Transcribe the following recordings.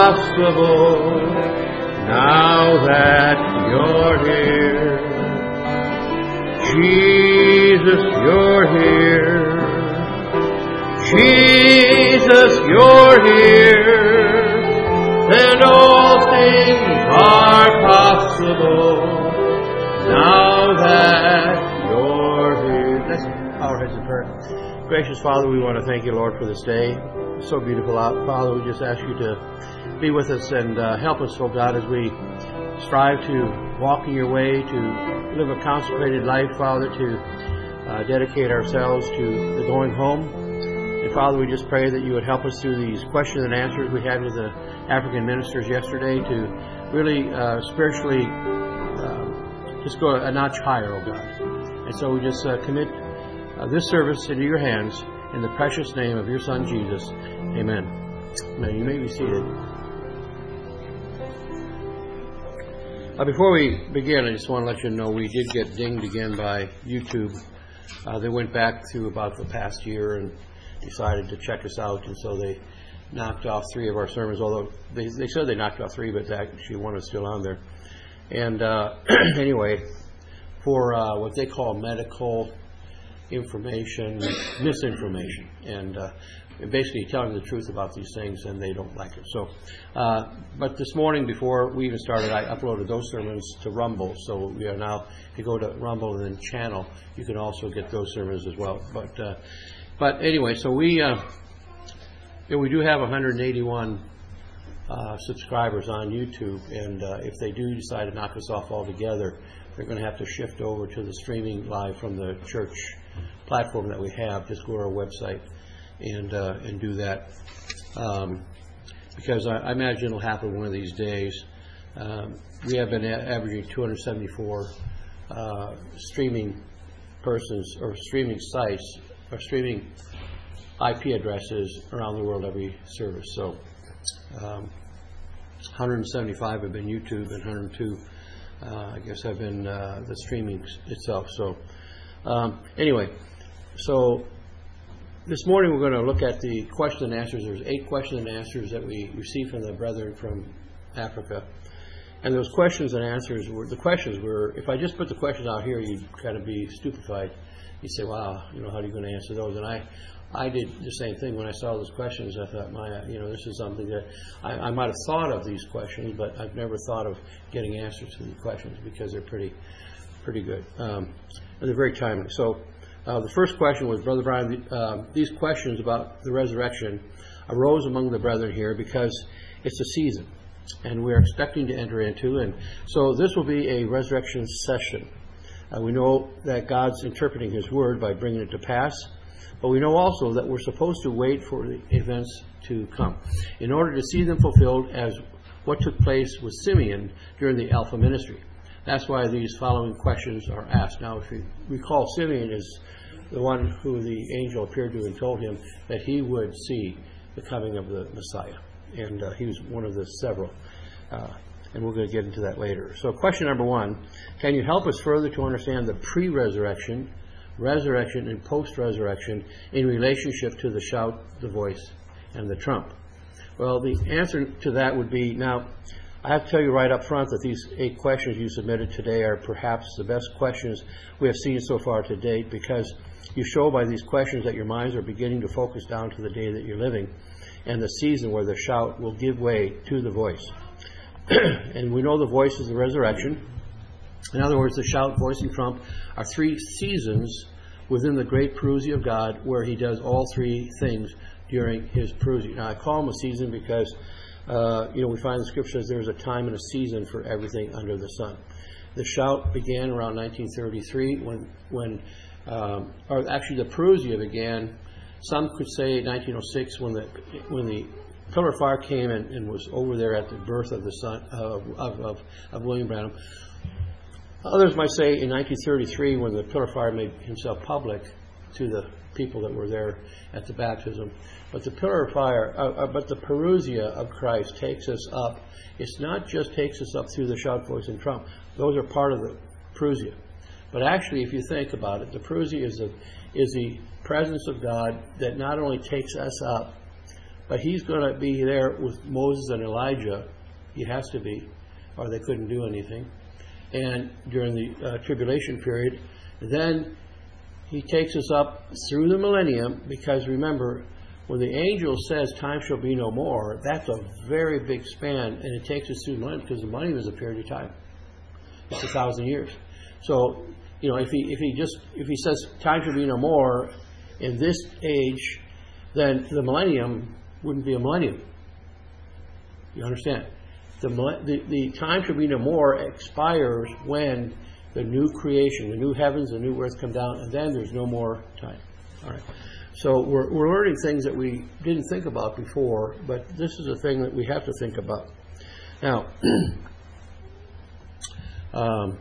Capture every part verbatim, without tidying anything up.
possible now that you're here. Jesus, you're here. Jesus, you're here. And all things are possible now that you're here. Let's bow our heads in prayer. Gracious Father, we want to thank you, Lord, for this day. It's so beautiful out. Father, we just ask you to be with us and uh, help us, oh God, as we strive to walk in your way, to live a consecrated life, Father, to uh, dedicate ourselves to the going home. And Father, we just pray that you would help us through these questions and answers we had with the African ministers yesterday to really uh, spiritually uh, just go a notch higher, oh God. And so we just uh, commit uh, this service into your hands in the precious name of your Son, Jesus. Amen. Now you may be seated. Uh, before we begin, I just want to let you know we did get dinged again by YouTube. Uh, they went back through about the past year and decided to check us out, and so they knocked off three of our sermons, although they, they said they knocked off three, but actually one is still on there. And uh, anyway, for uh, what they call medical information, misinformation, and uh, basically telling the truth about these things, and they don't like it. So, uh, but this morning, before we even started, I uploaded those sermons to Rumble. So we are now, if you go to Rumble and then channel, you can also get those sermons as well. But uh, but anyway, so we uh, you know, we do have one hundred eighty-one uh, subscribers on YouTube, and uh, if they do decide to knock us off altogether, they're going to have to shift over to the streaming live from the church platform that we have. Just go to our website and uh, and do that, um, because I, I imagine it'll happen one of these days. Um, we have been a- averaging two hundred seventy-four uh, streaming persons or streaming sites or streaming I P addresses around the world every service. So um, one hundred seventy-five have been YouTube, and one hundred two, uh, I guess, have been uh, the streaming itself. So um, anyway, so. This morning we're going to look at the question and answers. There's eight questions and answers that we received from the brethren from Africa. And those questions and answers were, the questions were, if I just put the questions out here, you'd kind of be stupefied. You'd say, wow, you know, how are you going to answer those? And I, I did the same thing when I saw those questions. I thought, my, you know, this is something that I, I might have thought of these questions, but I've never thought of getting answers to the questions because they're pretty, pretty good. Um, and they're very timely. So, Uh, the first question was, Brother Brian, uh, these questions about the resurrection arose among the brethren here because it's a season, and we're expecting to enter into, and so this will be a resurrection session. Uh, we know that God's interpreting His Word by bringing it to pass, but we know also that we're supposed to wait for the events to come in order to see them fulfilled as what took place with Simeon during the Alpha ministry. That's why these following questions are asked. Now, if you recall, Simeon is the one who the angel appeared to and told him that he would see the coming of the Messiah. And uh, he was one of the several. Uh, and we're going to get into that later. So question number one, can you help us further to understand the pre-resurrection, resurrection, and post-resurrection in relationship to the shout, the voice, and the trump? Well, the answer to that would be, now, I have to tell you right up front that these eight questions you submitted today are perhaps the best questions we have seen so far to date, because you show by these questions that your minds are beginning to focus down to the day that you're living and the season where the shout will give way to the voice. And we know the voice is the resurrection. In other words, the shout, voice, and trump are three seasons within the great parousia of God where He does all three things during His parousia. Now, I call them a season because Uh, you know, we find in the Scriptures there's a time and a season for everything under the sun. The shout began around nineteen thirty-three when, when um, or actually the parousia began. Some could say nineteen oh six when the when the pillar of fire came and, and was over there at the birth of the son uh, of, of of William Branham. Others might say in nineteen thirty-three when the pillar of fire made himself public to the people that were there at the baptism. But the pillar of fire, uh, uh, but the parousia of Christ takes us up. It's not just takes us up through the shout, voice, and trump. Those are part of the parousia. But actually, if you think about it, the parousia is the, is the presence of God that not only takes us up, But he's going to be there with Moses and Elijah. He has to be, or they couldn't do anything. And during the uh, tribulation period, then he takes us up through the millennium, because remember, when the angel says time shall be no more, that's a very big span, and it takes us through the millennium, because the millennium is a period of time. It's a thousand years. So, you know, if he if he just if he says time shall be no more in this age, then the millennium wouldn't be a millennium. You understand? The the, the time shall be no more expires when the new creation, the new heavens, the new earth come down, and then there's no more time. All right. So we're we're learning things that we didn't think about before, but this is a thing that we have to think about. Now, um,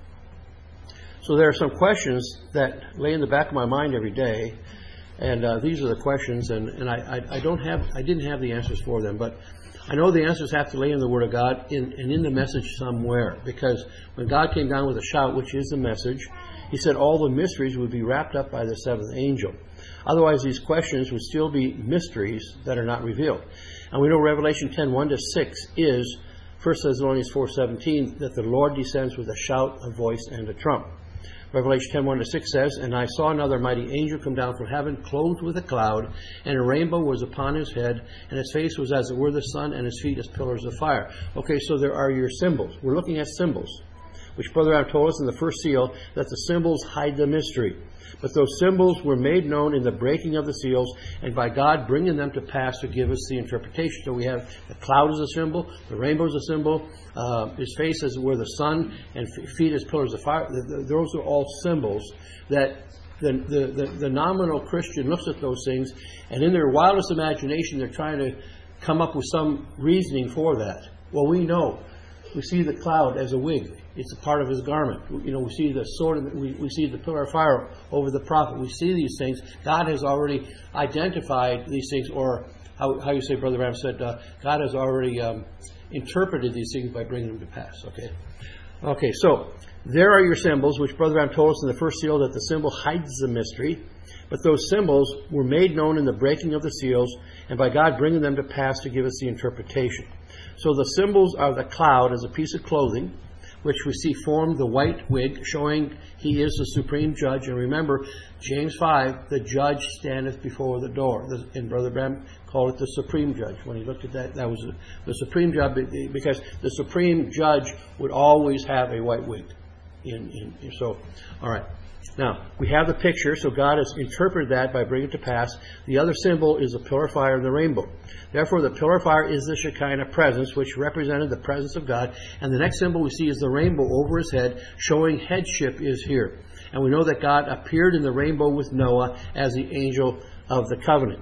so there are some questions that lay in the back of my mind every day, and uh, these are the questions, and, and I, I, I don't have I didn't have the answers for them, but I know the answers have to lay in the Word of God in, and in the message somewhere, because when God came down with a shout, which is the message, He said all the mysteries would be wrapped up by the seventh angel. Otherwise, these questions would still be mysteries that are not revealed. And we know Revelation ten, one to six is First Thessalonians four seventeen, that the Lord descends with a shout, a voice, and a trump. Revelation ten, one to six says, and I saw another mighty angel come down from heaven, clothed with a cloud, and a rainbow was upon his head, and his face was as it were the sun, and his feet as pillars of fire. Okay, so there are your symbols. We're looking at symbols, which Brother Adam told us in the first seal, that the symbols hide the mystery. But those symbols were made known in the breaking of the seals, and by God bringing them to pass to give us the interpretation. So we have the cloud as a symbol, the rainbow as a symbol, uh, his face as were the sun, and feet as pillars of fire. Those are all symbols that the, the, the, the nominal Christian looks at those things, and in their wildest imagination they're trying to come up with some reasoning for that. Well, we know. We see the cloud as a wig. It's a part of his garment. You know, we see the sword, we, we see the pillar of fire over the prophet. We see these things. God has already identified these things, or how, how you say, Brother Ram said, uh, God has already um, interpreted these things by bringing them to pass. Okay, okay. So there are your symbols, which Brother Ram told us in the first seal that the symbol hides the mystery. But those symbols were made known in the breaking of the seals, and by God bringing them to pass to give us the interpretation. So the symbols are the cloud as a piece of clothing, which we see formed the white wig, showing he is the supreme judge. And remember, James five, the judge standeth before the door. And Brother Bram called it the supreme judge. When he looked at that, that was the supreme judge, because the supreme judge would always have a white wig. In, in, so, all right. Now, we have the picture, so God has interpreted that by bringing it to pass. The other symbol is the pillar of fire and the rainbow. Therefore, the pillar of fire is the Shekinah presence, which represented the presence of God. And the next symbol we see is the rainbow over his head, showing headship is here. And we know that God appeared in the rainbow with Noah as the angel of the covenant.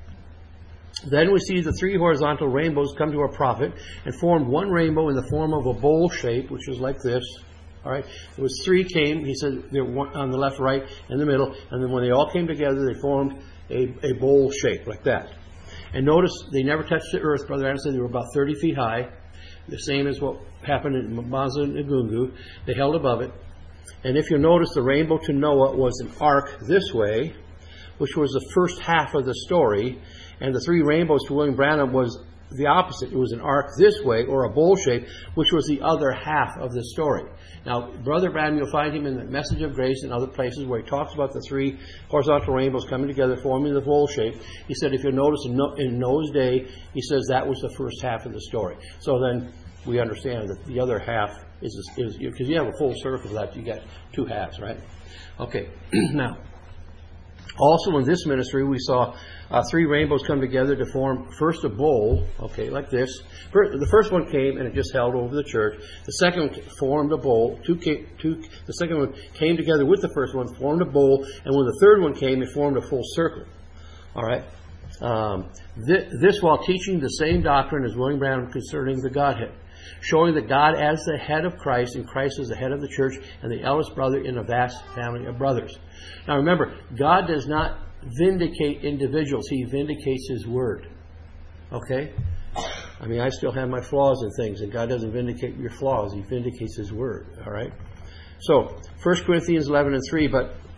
Then we see the three horizontal rainbows come to a prophet and form one rainbow in the form of a bowl shape, which is like this. All right, there was three came. He said they're on the left, right, and the middle, and then when they all came together, they formed a, a bowl shape like that. And notice they never touched the earth. Brother Adam said they were about thirty feet high, the same as what happened in Maza and Egungun. They held above it. And if you notice, the rainbow to Noah was an arc this way, which was the first half of the story, and the three rainbows to William Branham was the opposite. It was an arc this way, or a bowl shape, which was the other half of the story. Now, Brother Branham, you'll find him in the Message of Grace and other places where he talks about the three horizontal rainbows coming together, forming the bowl shape. He said, if you'll notice, in Noah's day, he says that was the first half of the story. So then we understand that the other half is, is because you have a full circle of that, you got two halves, right? Okay, now, also in this ministry, we saw uh, three rainbows come together to form first a bowl, okay, like this. First, the first one came and it just held over the church. The second one formed a bowl. Two, came, two, the second one came together with the first one, formed a bowl, and when the third one came, it formed a full circle. All right. Um, this, this while teaching the same doctrine as William Branham concerning the Godhead, showing that God as the head of Christ, and Christ as the head of the church, and the eldest brother in a vast family of brothers. Now remember, God does not vindicate individuals. He vindicates His Word. Okay? I mean, I still have my flaws and things, and God doesn't vindicate your flaws. He vindicates His Word. All right? So, First Corinthians eleven and three, but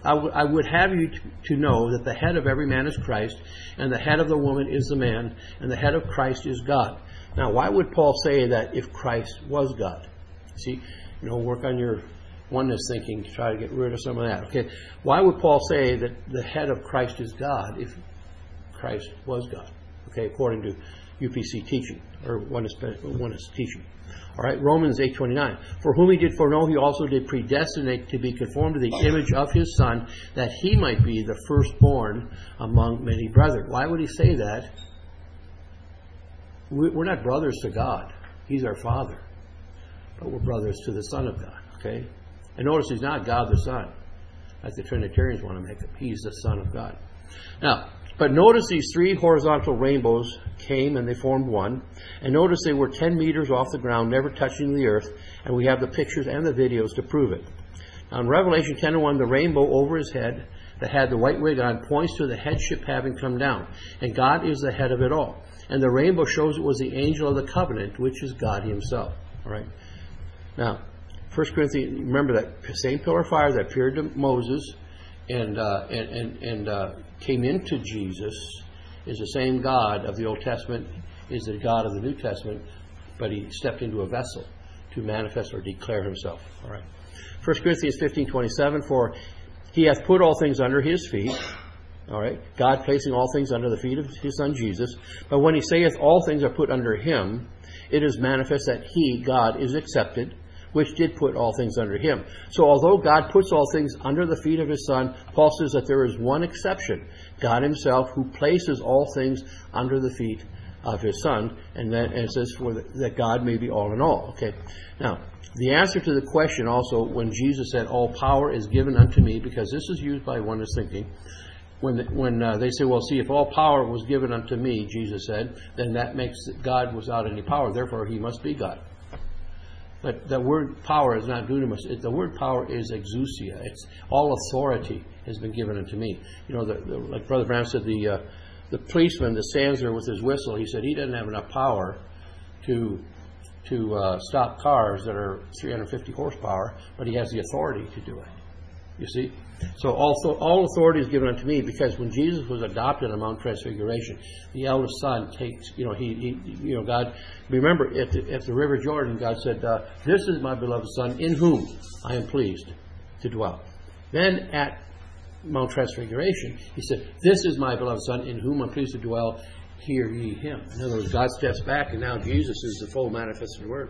I, w- I would have you to, to know that the head of every man is Christ, and the head of the woman is the man, and the head of Christ is God. Now, why would Paul say that if Christ was God? See, you know, work on your oneness thinking to try to get rid of some of that. Okay, why would Paul say that the head of Christ is God if Christ was God? Okay, according to U P C teaching, or oneness, oneness teaching. All right, Romans eight twenty-nine. For whom he did foreknow, he also did predestinate to be conformed to the image of his Son, that he might be the firstborn among many brethren. Why would he say that? We're not brothers to God. He's our Father. But we're brothers to the Son of God. Okay? And notice he's not God the Son, like the Trinitarians want to make him. He's the Son of God. Now, but notice these three horizontal rainbows came and they formed one. And notice they were ten meters off the ground, never touching the earth. And we have the pictures and the videos to prove it. Now in Revelation ten and one, the rainbow over his head that had the white wig on points to the headship having come down. And God is the head of it all. And the rainbow shows it was the angel of the covenant, which is God himself. All right. Now, First Corinthians, remember that same pillar of fire that appeared to Moses and uh, and and, and uh, came into Jesus is the same God of the Old Testament, is the God of the New Testament, but he stepped into a vessel to manifest or declare himself. All right. First Corinthians fifteen twenty-seven, for he hath put all things under his feet. All right. God placing all things under the feet of his Son Jesus. But when he saith all things are put under him, it is manifest that he, God, is accepted, which did put all things under him. So although God puts all things under the feet of his Son, Paul says that there is one exception, God himself, who places all things under the feet of his Son, and then and it says for the, that God may be all in all. Okay. Now, the answer to the question also, when Jesus said, all power is given unto me, because this is used by oneness thinking, when the, when uh, they say, well, see, if all power was given unto me, Jesus said, then that makes God without any power, therefore he must be God. But the word power is not dunamis. It, the word power is exousia. It's all authority has been given unto me. You know, the, the, like Brother Brown said, the uh, the policeman that stands there with his whistle, he said he doesn't have enough power to to uh, stop cars that are three hundred fifty horsepower, but he has the authority to do it. You see? So also all authority is given unto me, because when Jesus was adopted on Mount Transfiguration, the eldest son takes, you know, he, he you know, God, remember at the, at the River Jordan, God said, uh, this is my beloved Son, in whom I am pleased to dwell. Then at Mount Transfiguration, he said, this is my beloved Son, in whom I'm pleased to dwell, hear ye him. In other words, God steps back, and now Jesus is the full manifested word.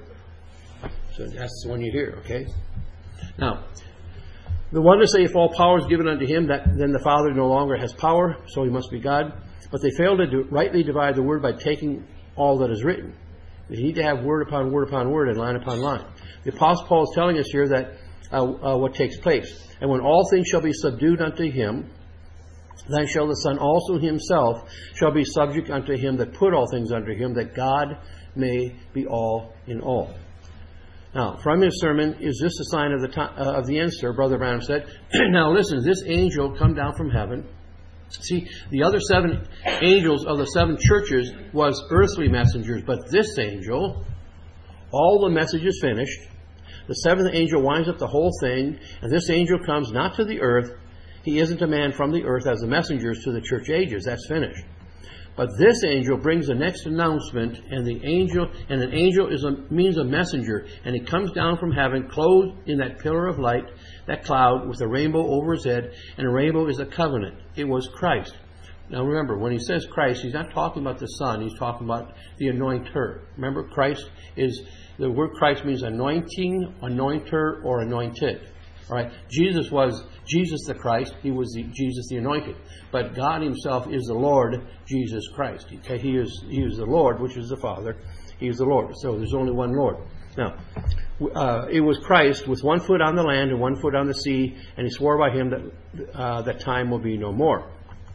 So that's the one you hear, okay? Now, the one to say, if all power is given unto him, that then the Father no longer has power, so he must be God. But they fail to do, rightly divide the word by taking all that is written. They need to have word upon word upon word and line upon line. The Apostle Paul is telling us here that uh, uh, what takes place. And when all things shall be subdued unto him, then shall the Son also himself shall be subject unto him that put all things under him, that God may be all in all. Now, from his sermon, is this a sign of the time, uh, of the end, sir? Brother Branham said. Now listen, this angel come down from heaven. See, the other seven angels of the seven churches was earthly messengers, but this angel, all the message is finished. The seventh angel winds up the whole thing, and this angel comes not to the earth. He isn't a man from the earth as the messengers to the church ages. That's finished. But this angel brings the next announcement, and the angel, and an angel is a means a messenger, and he comes down from heaven, clothed in that pillar of light, that cloud, with a rainbow over his head, and a rainbow is a covenant. It was Christ. Now remember, when he says Christ, he's not talking about the Son, he's talking about the anointer. Remember, Christ is, the word Christ means anointing, anointer, or anointed. All right, Jesus was Jesus the Christ. He was the, Jesus the Anointed. But God Himself is the Lord Jesus Christ. Okay, He is He is the Lord, which is the Father. He is the Lord. So there's only one Lord. Now, uh, it was Christ with one foot on the land and one foot on the sea, and He swore by Him that uh, that time will be no more.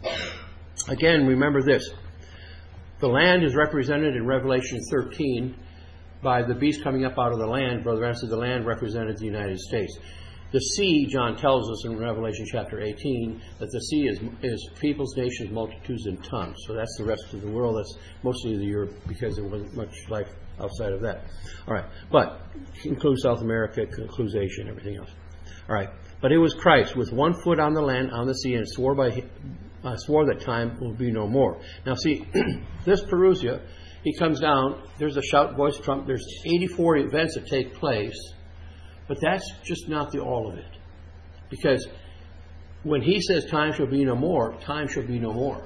Again, remember this: the land is represented in Revelation thirteen by the beast coming up out of the land. Brother Branham said the land represented the United States. The sea, John tells us in Revelation chapter eighteen, that the sea is is peoples, nations, multitudes, and tongues. So that's the rest of the world. That's mostly the Europe, because there wasn't much life outside of that. All right. But it includes South America, it includes Asia, and everything else. All right. But it was Christ with one foot on the land, on the sea, and swore by uh, swore that time will be no more. Now see, this Parousia, he comes down, there's a shout, voice, trump, there's eighty-four events that take place, but that's just not the all of it. Because when he says time shall be no more, time shall be no more.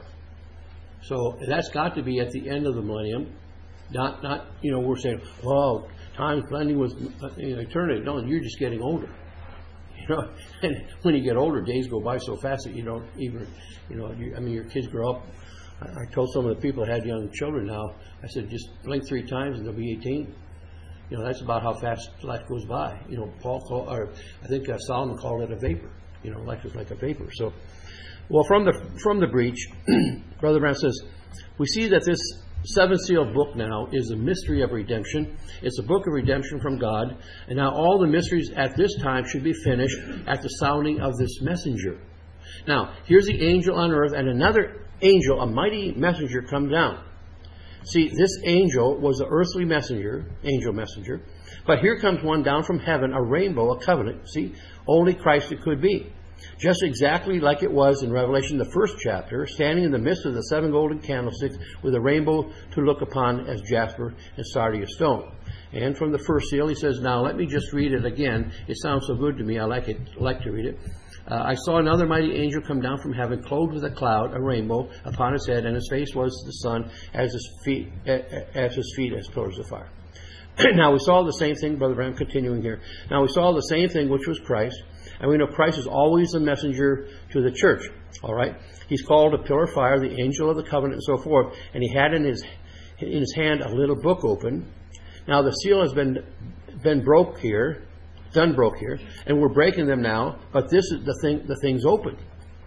So that's got to be at the end of the millennium. Not, not you know, we're saying, well, time's blending with you know, eternity. No, you're just getting older. You know, and when you get older, days go by so fast that you don't even, you know, you, I mean, your kids grow up. I, I told some of the people that had young children now, I said, just blink three times and they'll be eighteen. You know, that's about how fast life goes by. You know, Paul called, or I think uh, Solomon called it a vapor. You know, life is like a vapor. So, well, from the from the breach, Brother Branham says, we see that this seven seal book now is a mystery of redemption. It's a book of redemption from God. And now all the mysteries at this time should be finished at the sounding of this messenger. Now, here's the angel on earth, and another angel, a mighty messenger, come down. See, this angel was the earthly messenger, angel messenger. But here comes one down from heaven, a rainbow, a covenant. See, only Christ it could be. Just exactly like it was in Revelation, the first chapter, standing in the midst of the seven golden candlesticks with a rainbow to look upon as jasper and sardius stone. And from the first seal, he says, now let me just read it again. It sounds so good to me, I like it, like to read it. Uh, I saw another mighty angel come down from heaven, clothed with a cloud, a rainbow, upon his head, and his face was the sun, as his feet, as his feet as pillars of fire. Now we saw the same thing, Brother Branham, continuing here. Now we saw the same thing, which was Christ. And we know Christ is always a messenger to the church. All right? He's called a pillar of fire, the angel of the covenant, and so forth. And he had in his in his hand a little book open. Now the seal has been been broke here, done broke here, and we're breaking them now. But this is the thing. The thing's open.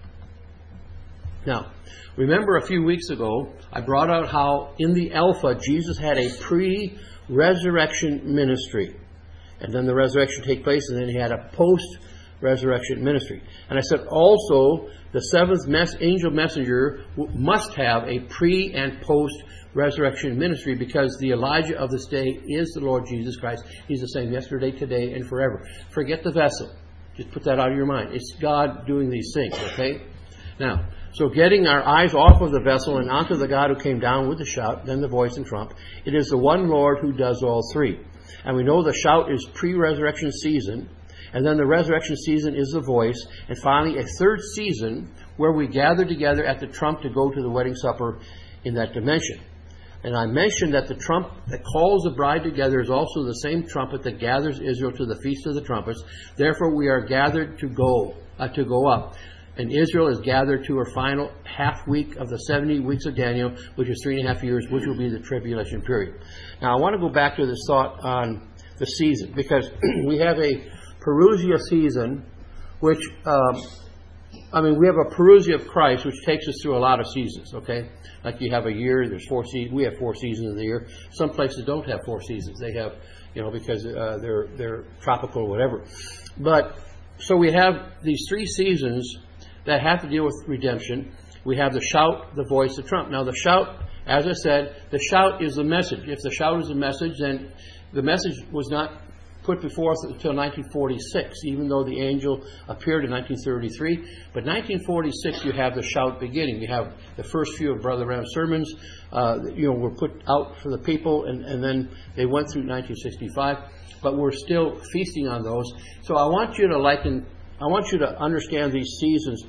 Now, remember a few weeks ago, I brought out how in the Alpha Jesus had a pre-resurrection ministry, and then the resurrection take place, and then he had a post. Resurrection ministry. And I said also the seventh mes- angel messenger w- must have a pre and post resurrection ministry, because the Elijah of this day is the Lord Jesus Christ. He's the same yesterday, today, and forever. Forget the vessel. Just put that out of your mind. It's God doing these things, okay? Now, so getting our eyes off of the vessel and onto the God who came down with the shout, then the voice and trump, it is the one Lord who does all three. And we know the shout is pre-resurrection season. And then the resurrection season is the voice. And finally, a third season where we gather together at the trump to go to the wedding supper in that dimension. And I mentioned that the trump that calls the bride together is also the same trumpet that gathers Israel to the Feast of the Trumpets. Therefore, we are gathered to go, uh, to go up. And Israel is gathered to her final half week of the seventy weeks of Daniel, which is three and a half years, which will be the tribulation period. Now, I want to go back to this thought on the season, because we have a Parousia season, which, um, I mean, we have a Parousia of Christ, which takes us through a lot of seasons, okay? Like you have a year, there's four seasons. We have four seasons in the year. Some places don't have four seasons. They have, you know, because uh, they're they're tropical or whatever. But, so we have these three seasons that have to deal with redemption. We have the shout, the voice, the trump. Now, the shout, as I said, the shout is the message. If the shout is the message, then the message was not put before us until nineteen forty-six, even though the angel appeared in nineteen thirty-three. But nineteen forty-six, you have the shout beginning. You have the first few of Brother Branham's sermons, uh, you know, were put out for the people, and, and then they went through nineteen sixty-five. But we're still feasting on those. So I want you to liken, I want you to understand these seasons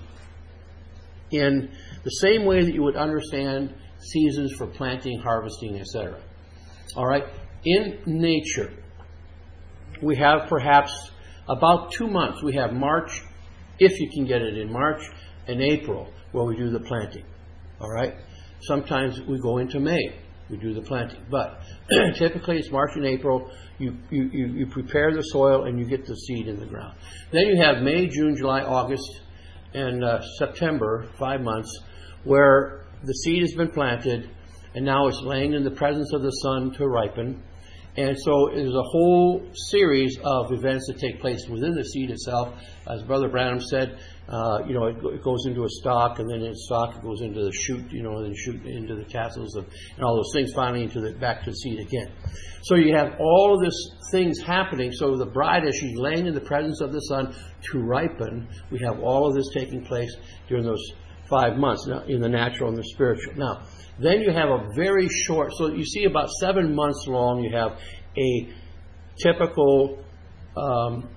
in the same way that you would understand seasons for planting, harvesting, et cetera. All right? In nature, we have perhaps about two months. We have March, if you can get it in March, and April, where we do the planting. All right? Sometimes we go into May. We do the planting. But typically it's March and April. You, you, you, you prepare the soil and you get the seed in the ground. Then you have May, June, July, August, and uh, September, five months, where the seed has been planted and now it's laying in the presence of the sun to ripen. And so there's a whole series of events that take place within the seed itself. As Brother Branham said, uh, you know, it, it goes into a stalk, and then in stalk it goes into the shoot, you know, and then shoot into the tassels of, and all those things, finally into the back to the seed again. So you have all of this things happening. So the bride, as she's laying in the presence of the Son to ripen, we have all of this taking place during those five months now, in the natural and the spiritual. Now, then you have a very short, so you see about seven months long, you have a typical um,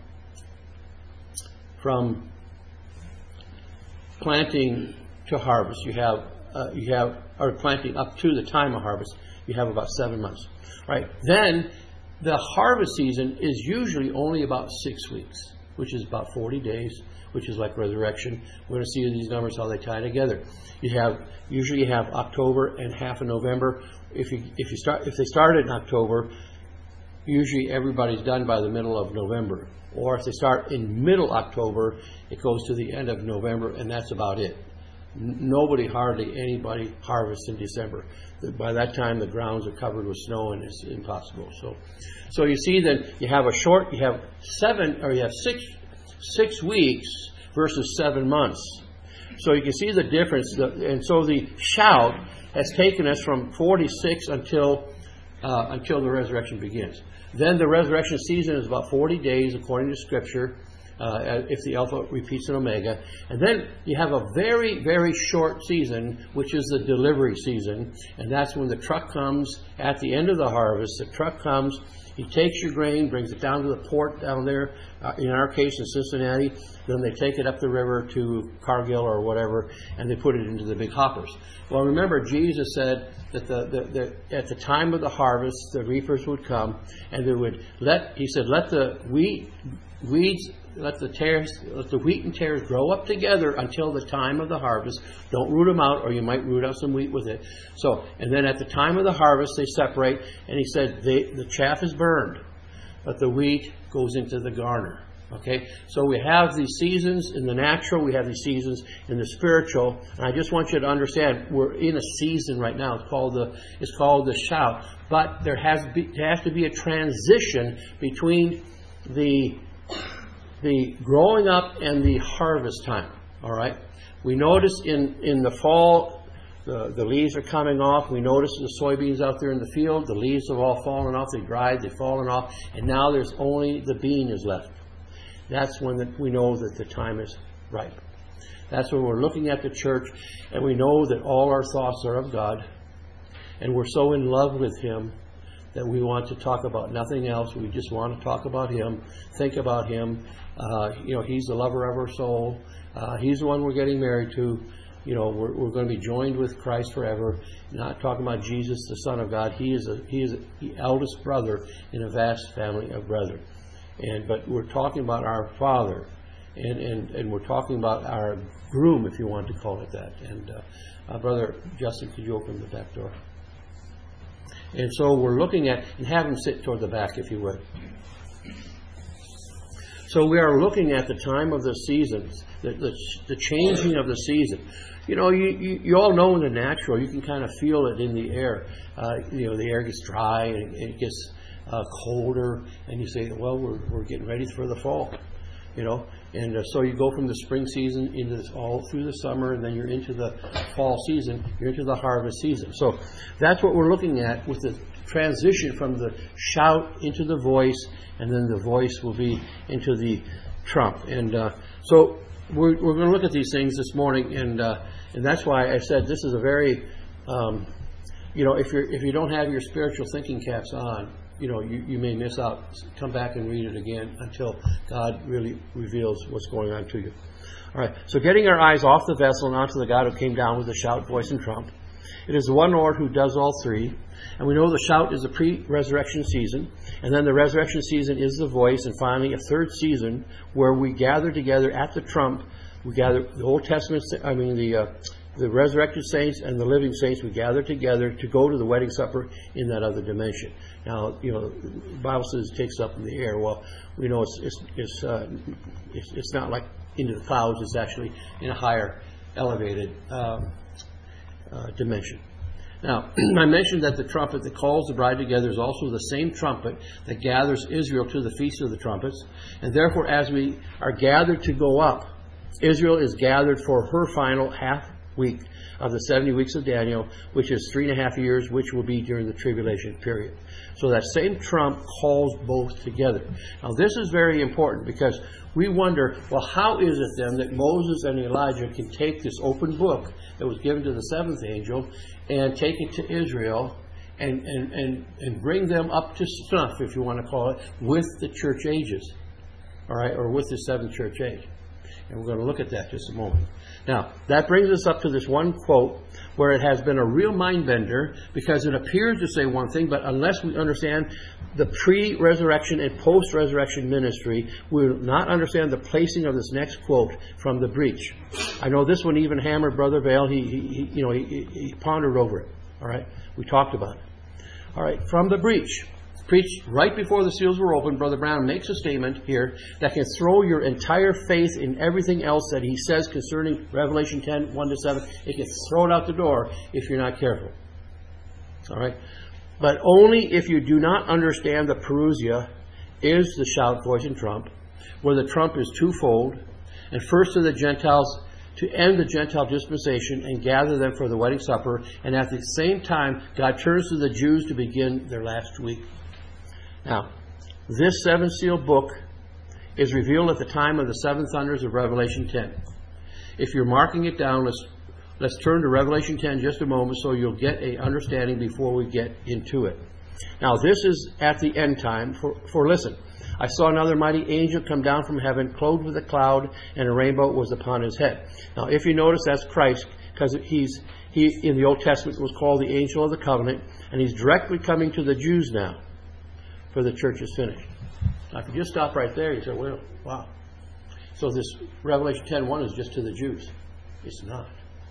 from planting to harvest. You have, uh, you have, or planting up to the time of harvest, you have about seven months. Right. Then the harvest season is usually only about six weeks, which is about forty days, which is like resurrection. We're going to see these numbers, how they tie together. You have usually you have October and half of November. If you if you start if they started in October, usually everybody's done by the middle of November. Or if they start in middle October, it goes to the end of November, and that's about it. Nobody, hardly anybody, harvests in December. By that time, the grounds are covered with snow, and it's impossible. So, so you see that you have a short, you have seven, or you have six, six weeks versus seven months. So you can see the difference. And so the shout has taken us from forty-six until uh, until the resurrection begins. Then the resurrection season is about forty days, according to Scripture. Uh, if the Alpha repeats an Omega. And then you have a very, very short season, which is the delivery season. And that's when the truck comes at the end of the harvest. The truck comes, he takes your grain, brings it down to the port down there, uh, in our case in Cincinnati. Then they take it up the river to Cargill or whatever, and they put it into the big hoppers. Well, remember, Jesus said that the, the, the at the time of the harvest, the reapers would come, and they would let, he said, let the wheat, weeds, Let the tares, let the wheat and tares grow up together until the time of the harvest. Don't root them out, or you might root out some wheat with it. So, and then at the time of the harvest, they separate. And he said, they, the chaff is burned, but the wheat goes into the garner. Okay, so we have these seasons in the natural, we have these seasons in the spiritual, and I just want you to understand we're in a season right now. It's called the it's called the shout, but there has be, there has to be a transition between the the growing up and the harvest time. All right, we notice in in the fall the the leaves are coming off. We notice the soybeans out there in the field. The leaves have all fallen off. They dried. They've fallen off, and now there's only the bean is left. That's when the, we know that the time is ripe. That's when we're looking at the church, and we know that all our thoughts are of God, and we're so in love with Him that we want to talk about nothing else. We just want to talk about Him, think about Him. Uh, you know, He's the lover of our soul. Uh, he's the one we're getting married to. You know, we're, we're going to be joined with Christ forever. Not talking about Jesus, the Son of God. He is a, He is the eldest brother in a vast family of brethren. And but we're talking about our Father, and, and, and we're talking about our groom, if you want to call it that. And uh, uh, Brother Justin, could you open the back door? And so we're looking at, and have him sit toward the back, if you would. So we are looking at the time of the seasons, the, the, the changing of the season. You know, you, you, you all know in the natural, you can kind of feel it in the air. Uh, you know, the air gets dry and it gets uh, colder, and you say, well, we're we're getting ready for the fall. You know, and uh, so you go from the spring season into this, all through the summer, and then you're into the fall season, you're into the harvest season. So that's what we're looking at with the transition from the shout into the voice, and then the voice will be into the trump. And uh, so we're we're going to look at these things this morning, and uh, and that's why I said this is a very, um, you know, if you if you don't have your spiritual thinking caps on, you know, you, you may miss out. Come back and read it again until God really reveals what's going on to you. All right, so getting our eyes off the vessel and onto the God who came down with the shout, voice, and trump. It is the one Lord who does all three. And we know the shout is the pre-resurrection season. And then the resurrection season is the voice. And finally, a third season where we gather together at the trump. We gather the Old Testament, I mean the uh, the resurrected saints and the living saints. We gather together to go to the wedding supper in that other dimension. Now, you know, the Bible says it takes up in the air. Well, we know it's it's it's, uh, it's, it's not like into the clouds. It's actually in a higher, elevated um, uh, dimension. Now, I mentioned that the trumpet that calls the bride together is also the same trumpet that gathers Israel to the Feast of the Trumpets. And therefore, as we are gathered to go up, Israel is gathered for her final half week of the seventy weeks of Daniel, which is three and a half years, which will be during the tribulation period. So that same trump calls both together. Now, this is very important because we wonder, well, how is it then that Moses and Elijah can take this open book that was given to the seventh angel and take it to Israel and, and, and, and bring them up to snuff, if you want to call it, with the church ages, all right, or with the seventh church age? And we're going to look at that just a moment. Now, that brings us up to this one quote where it has been a real mind bender because it appears to say one thing, but unless we understand the pre-resurrection and post-resurrection ministry, we will not understand the placing of this next quote from the breach. I know this one even hammered Brother Vail. He, he, he you know, he, he pondered over it. All right, we talked about it. All right, from the breach. Preached right before the seals were opened, Brother Brown makes a statement here that can throw your entire faith in everything else that he says concerning Revelation ten, one to seven. It can throw it out the door if you're not careful. All right? But only if you do not understand the Parousia is the shout, voice, and trump, where the trump is twofold, and first to the Gentiles to end the Gentile dispensation and gather them for the wedding supper, and at the same time, God turns to the Jews to begin their last week. Now, this seven-seal book is revealed at the time of the seven thunders of Revelation ten. If you're marking it down, let's let's turn to Revelation ten just a moment so you'll get an understanding before we get into it. Now, this is at the end time. For, for listen, I saw another mighty angel come down from heaven, clothed with a cloud, and a rainbow was upon his head. Now, if you notice, that's Christ, because he's he in the Old Testament was called the angel of the covenant, and he's directly coming to the Jews now. For the church is finished. Now, if you just stop right there, you say, well, wow. So this Revelation ten one is just to the Jews. It's not.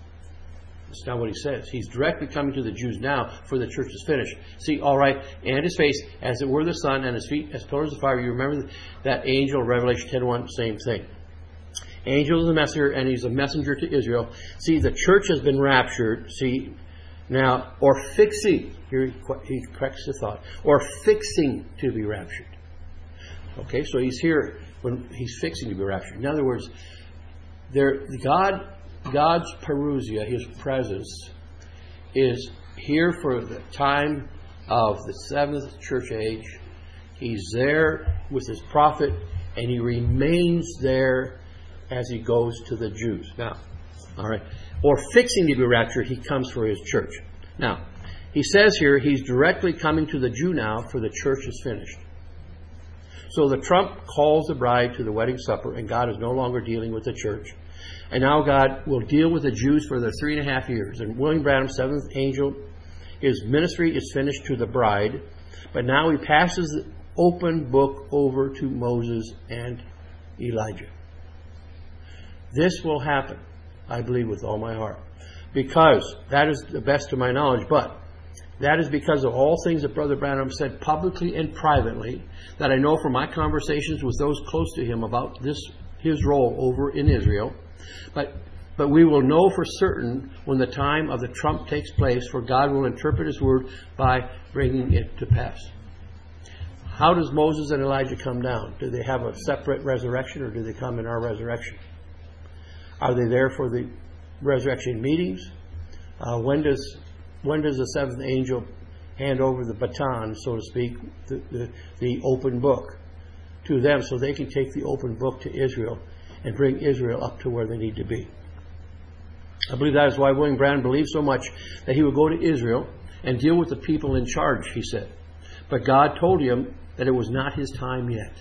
It's not what he says. He's directly coming to the Jews now, for the church is finished. See, all right, and his face as it were the sun, and his feet as pillars of fire. You remember that angel, Revelation ten one, same thing. Angel is a messenger, and he's a messenger to Israel. See, the church has been raptured. See, now, or fixing, here he corrects the thought, or fixing to be raptured. Okay, so he's here when he's fixing to be raptured. In other words, there, God, God's Parousia, his presence, is here for the time of the seventh church age. He's there with his prophet, and he remains there as he goes to the Jews. Now, all right. Or fixing to be raptured, he comes for his church. Now, he says here he's directly coming to the Jew now, for the church is finished. So the trump calls the bride to the wedding supper, and God is no longer dealing with the church. And now God will deal with the Jews for the three and a half years. And William Branham, seventh angel, his ministry is finished to the bride, but now he passes the open book over to Moses and Elijah. This will happen, I believe with all my heart, because that is the best of my knowledge, but that is because of all things that Brother Branham said publicly and privately, that I know from my conversations with those close to him about this, his role over in Israel. But but we will know for certain when the time of the trump takes place, for God will interpret his word by bringing it to pass. How does Moses and Elijah come down? Do they have a separate resurrection, or do they come in our resurrection? Are they there for the resurrection meetings? Uh, when does when does the seventh angel hand over the baton, so to speak, the, the, the open book to them, so they can take the open book to Israel and bring Israel up to where they need to be? I believe that is why William Branham believed so much that he would go to Israel and deal with the people in charge, he said. But God told him that it was not his time yet.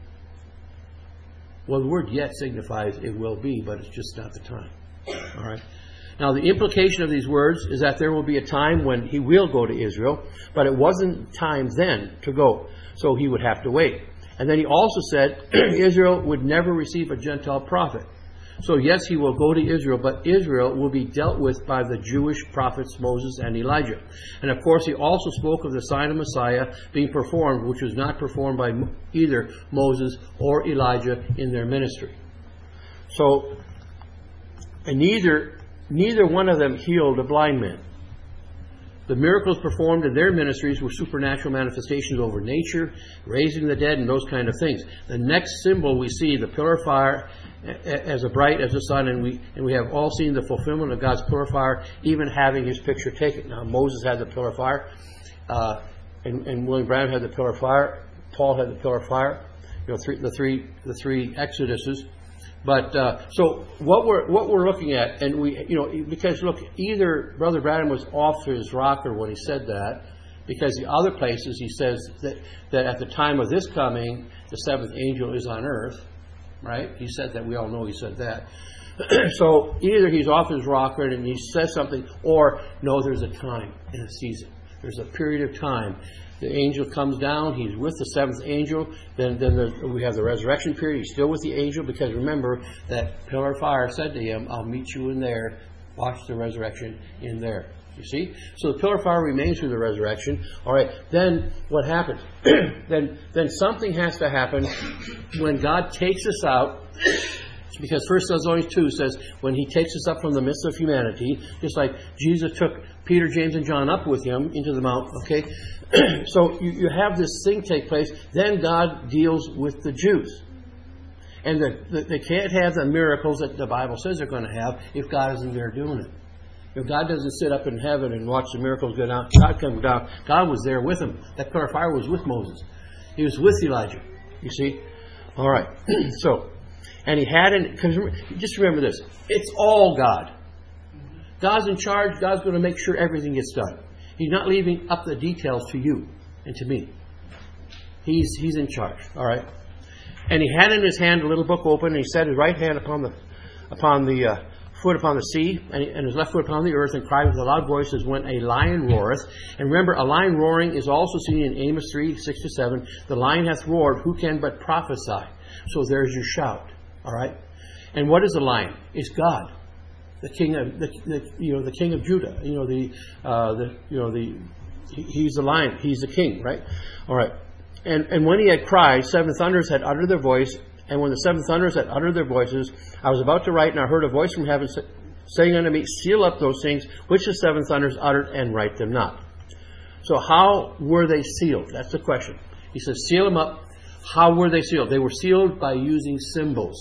Well, the word yet signifies it will be, but it's just not the time. All right. Now, the implication of these words is that there will be a time when he will go to Israel, but it wasn't time then to go, so he would have to wait. And then he also said Israel would never receive a Gentile prophet. So yes, he will go to Israel, but Israel will be dealt with by the Jewish prophets Moses and Elijah. And of course, he also spoke of the sign of Messiah being performed, which was not performed by either Moses or Elijah in their ministry. So, and neither neither one of them healed a blind man. The miracles performed in their ministries were supernatural manifestations over nature, raising the dead, and those kind of things. The next symbol we see, the pillar of fire, as a bright as the sun, and we and we have all seen the fulfillment of God's pillar of fire, even having his picture taken. Now, Moses had the pillar of fire, uh, and, and William Branham had the pillar of fire. Paul had the pillar of fire. You know, three, the three the three Exoduses. But uh, so what we're what we're looking at, and we you know because look, either Brother Branham was off his rocker when he said that, because the other places he says that that at the time of this coming, the seventh angel is on earth, right? He said that. We all know he said that. So either he's off his rocker and he says something, or no, there's a time and a season. There's a period of time. The angel comes down. He's with the seventh angel. Then, then the, we have the resurrection period. He's still with the angel, because remember that pillar of fire said to him, "I'll meet you in there. Watch the resurrection in there." You see? So the pillar of fire remains through the resurrection. All right. Then what happens? then, then something has to happen when God takes us out. Because First Thessalonians two says, when he takes us up from the midst of humanity, just like Jesus took Peter, James, and John up with him into the mount, okay? So you, you have this thing take place. Then God deals with the Jews. And the, the, they can't have the miracles that the Bible says they're going to have if God isn't there doing it. If God doesn't sit up in heaven and watch the miracles go down, God come down. God was there with him. That pillar of fire was with Moses. He was with Elijah. You see? All right. So... And he had an, because just remember this, it's all God. God's in charge. God's going to make sure everything gets done. He's not leaving up the details to you and to me. He's he's in charge. All right. And he had in his hand a little book open, and he set his right hand upon the upon the uh, foot upon the sea, and, and his left foot upon the earth, and cried with a loud voice as when a lion roareth. And remember, a lion roaring is also seen in Amos three, six to seven. The lion hath roared, who can but prophesy? So there's your shout. All right, and what is the lion? It's God, the king of the, the you know the king of Judah. You know the uh, the you know the he, he's the lion. He's the king, right? All right, and and when he had cried, seven thunders had uttered their voice, and when the seven thunders had uttered their voices, I was about to write, and I heard a voice from heaven saying unto me, seal up those things which the seven thunders uttered, and write them not. So how were they sealed? That's the question. He says, seal them up. How were they sealed? They were sealed by using symbols.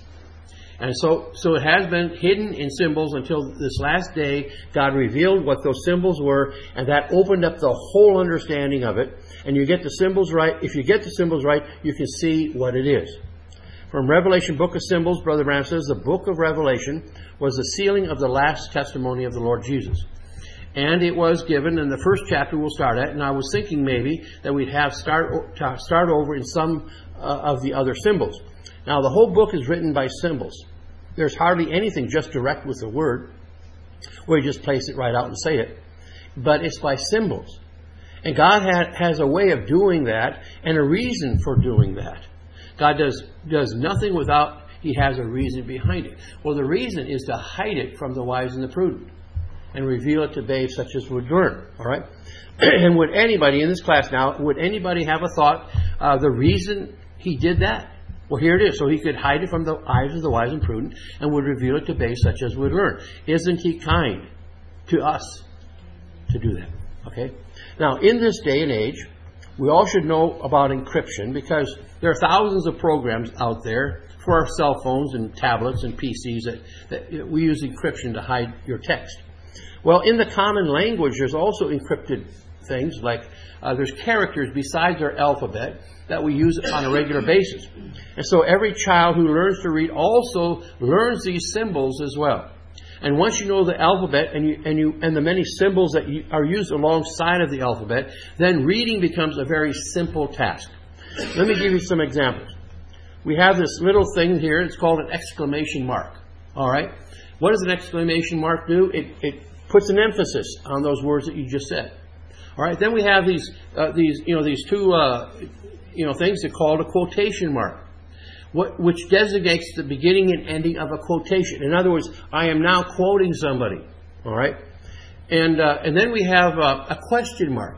And so, so it has been hidden in symbols until this last day. God revealed what those symbols were, and that opened up the whole understanding of it. And you get the symbols right. If you get the symbols right, you can see what it is. From Revelation, Book of Symbols, Brother Branham says, the Book of Revelation was the sealing of the last testimony of the Lord Jesus. And it was given, and the first chapter we'll start at, and I was thinking maybe that we'd have start start over in some uh, of the other symbols. Now, the whole book is written by symbols. There's hardly anything just direct with the word, where you just place it right out and say it. But it's by symbols. And God ha- has a way of doing that, and a reason for doing that. God does does nothing without, he has a reason behind it. Well, the reason is to hide it from the wise and the prudent, and reveal it to babes such as would learn. All right? And would anybody in this class now, would anybody have a thought, uh, the reason he did that? Well, here it is. So he could hide it from the eyes of the wise and prudent, and would reveal it to babes such as would learn. Isn't he kind to us to do that? Okay? Now, in this day and age, we all should know about encryption, because there are thousands of programs out there for our cell phones and tablets and P Cs that, that we use encryption to hide your text. Well, in the common language, there's also encrypted things, like uh, there's characters besides our alphabet that we use on a regular basis. And so every child who learns to read also learns these symbols as well. And once you know the alphabet and you and you and the many symbols that you, are used alongside of the alphabet, then reading becomes a very simple task. Let me give you some examples. We have this little thing here. It's called an exclamation mark. All right? What does an exclamation mark do? It it puts an emphasis on those words that you just said. All right. Then we have these uh, these you know these two uh, you know things that are called a quotation mark, what which designates the beginning and ending of a quotation. In other words, I am now quoting somebody. All right. And uh, and then we have uh, a question mark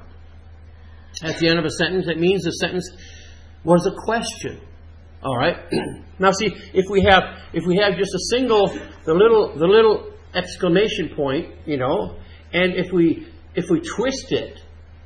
at the end of a sentence. That means the sentence was a question. All right. Now, see, if we have if we have just a single the little the little exclamation point, you know, and if we if we twist it,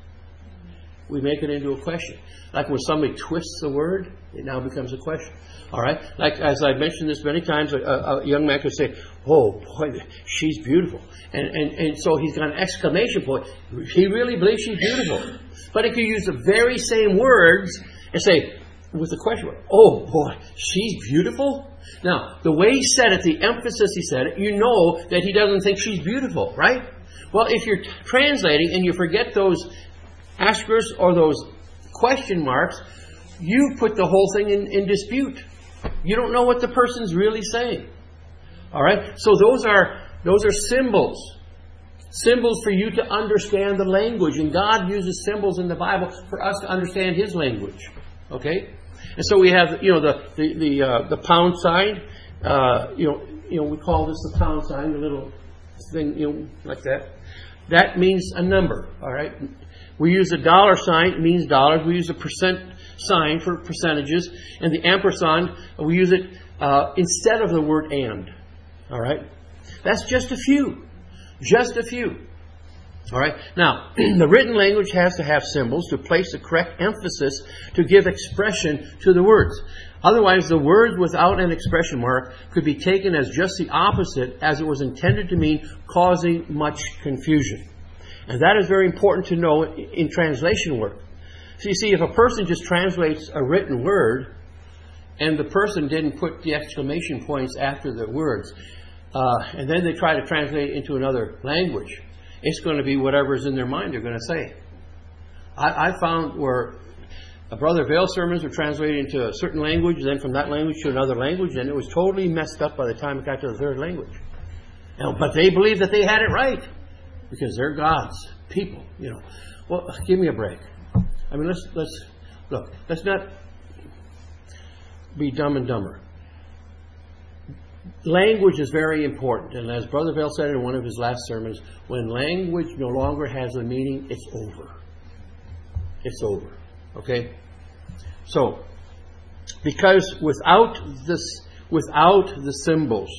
we make it into a question. Like when somebody twists a word, it now becomes a question. All right? Like, as I've mentioned this many times, a, a young man could say, oh, boy, she's beautiful. And, and, and so he's got an exclamation point. He really believes she's beautiful. But he could use the very same words and say, with the question mark, oh, boy, she's beautiful? Now, the way he said it, the emphasis he said it, you know that he doesn't think she's beautiful, right? Well, if you're t- translating and you forget those asterisks or those question marks, you put the whole thing in, in dispute. You don't know what the person's really saying. All right? So those are those are symbols. Symbols for you to understand the language. And God uses symbols in the Bible for us to understand His language. Okay? And so we have, you know, the the the, uh, the pound sign. Uh, you know, you know, we call this the pound sign, the little thing, you know, like that. That means a number. All right? We use a dollar sign, it means dollars. We use a percent sign for percentages. And the ampersand, we use it uh, instead of the word and. All right? That's just a few. Just a few. All right? Now, the written language has to have symbols to place the correct emphasis to give expression to the words. Otherwise, the words without an expression mark could be taken as just the opposite as it was intended to mean, causing much confusion. And that is very important to know in translation work. So you see, if a person just translates a written word and the person didn't put the exclamation points after the words, uh, and then they try to translate it into another language, it's going to be whatever's in their mind they're going to say. I, I found where a Brother Vail sermons were translated into a certain language, then from that language to another language, and it was totally messed up by the time it got to the third language. Now, but they believed that they had it right. Because they're God's people, you know. Well, give me a break. I mean, let's let's look. Let's not be dumb and dumber. Language is very important, and as Brother Vail said in one of his last sermons, when language no longer has a meaning, it's over. It's over. Okay. So, because without this, without the symbols,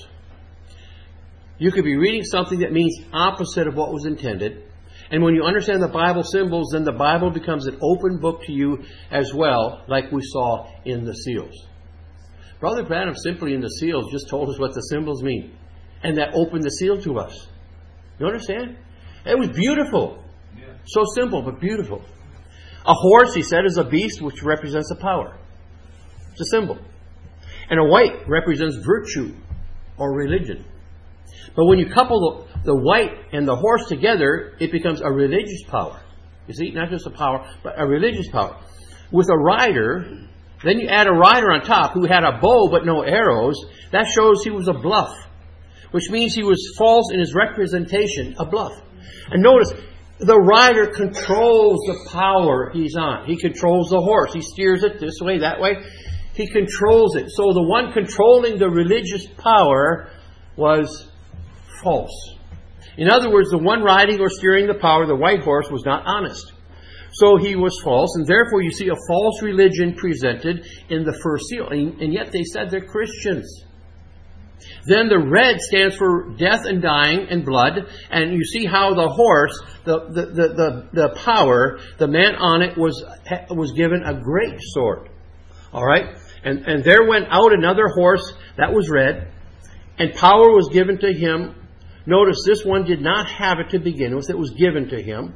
you could be reading something that means opposite of what was intended. And when you understand the Bible symbols, then the Bible becomes an open book to you as well, like we saw in the seals. Brother Branham simply in the seals just told us what the symbols mean. And that opened the seal to us. You understand? It was beautiful. Yeah. So simple, but beautiful. A horse, he said, is a beast which represents a power. It's a symbol. And a white represents virtue or religion. But when you couple the, the white and the horse together, it becomes a religious power. You see, not just a power, but a religious power. With a rider, then you add a rider on top who had a bow but no arrows. That shows he was a bluff, which means he was false in his representation, a bluff. And notice, the rider controls the power he's on. He controls the horse. He steers it this way, that way. He controls it. So the one controlling the religious power was false. In other words, the one riding or steering the power, the white horse, was not honest. So he was false, and therefore you see a false religion presented in the first seal. And, and yet they said they're Christians. Then the red stands for death and dying and blood. And you see how the horse, the, the, the, the, the power, the man on it was, was given a great sword. All right? And, and there went out another horse that was red, and power was given to him. Notice this one did not have it to begin with. It was given to him.